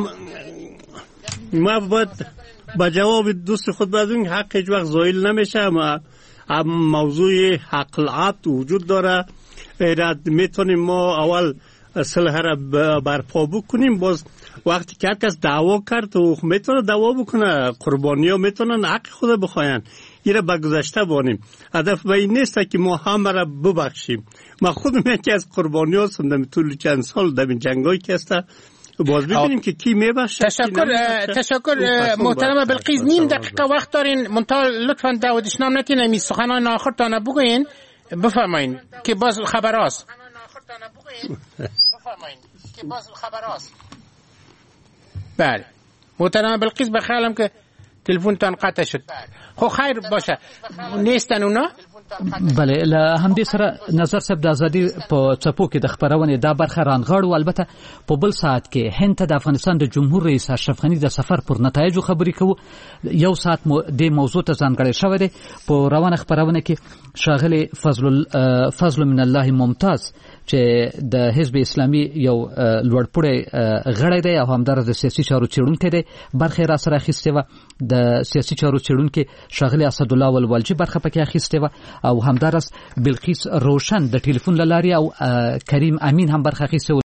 ما باید با جواب دوست خود بدون حق هیچ وقت زایل نمیشه. اما موضوع حق العبد وجود داره. میتونیم ما اول صلح را برپا بکنیم. باز وقتی که کس دعوا کرد و میتونه دعوا بکنه، قربانی ها میتونن حق خود بخواین. ایره به گذشته بانیم. هدف به این نیست که ما همه را ببخشیم. ما خودم یکی از قربانی هستم در طول چند سال در این جنگایی که هسته، باز ببینیم که کی میبخشه. تشکر تشکر محترم بلقیس. نیم دقیقه وقت دارین، منتها لطفا داودش نام نتین امی سخنان آخر تانه بگوین. بفرمایین که باز خبر هست. بفرمایین که باز خبر هست. بله محترم بلقیس، بخیالم که تلفن تان قطع شد. خو خیر باشه، نیستن اونا. بله، له همدې سره نظر صاحب د ازادي په چپو کې د خبرونې دا برخه رانغاړو. البته په بل ساعت کې هند ته د افغانستان د جمهور رئیس اشرف غني د سفر پر نتایجو خبرې کوو. یو ساعت مو د موضوع ته ځانګړی شوی دی. په روانه خبرونه کې شاغلي فضل فضل من الله ممتاز چې د حزب اسلامي یو لوړپوړی غړی دی او همدارس د سیاسي چارو څېړونکی دی، برخه را سره اخیستې وه. د سیاسي چارو څېړونکي شاغلي اسدالله ولوالجي برخه پکې اخیستې وه او همدارس بلقیس روشن د ټلیفون له لارې او کریم امین هم برخه اخیستې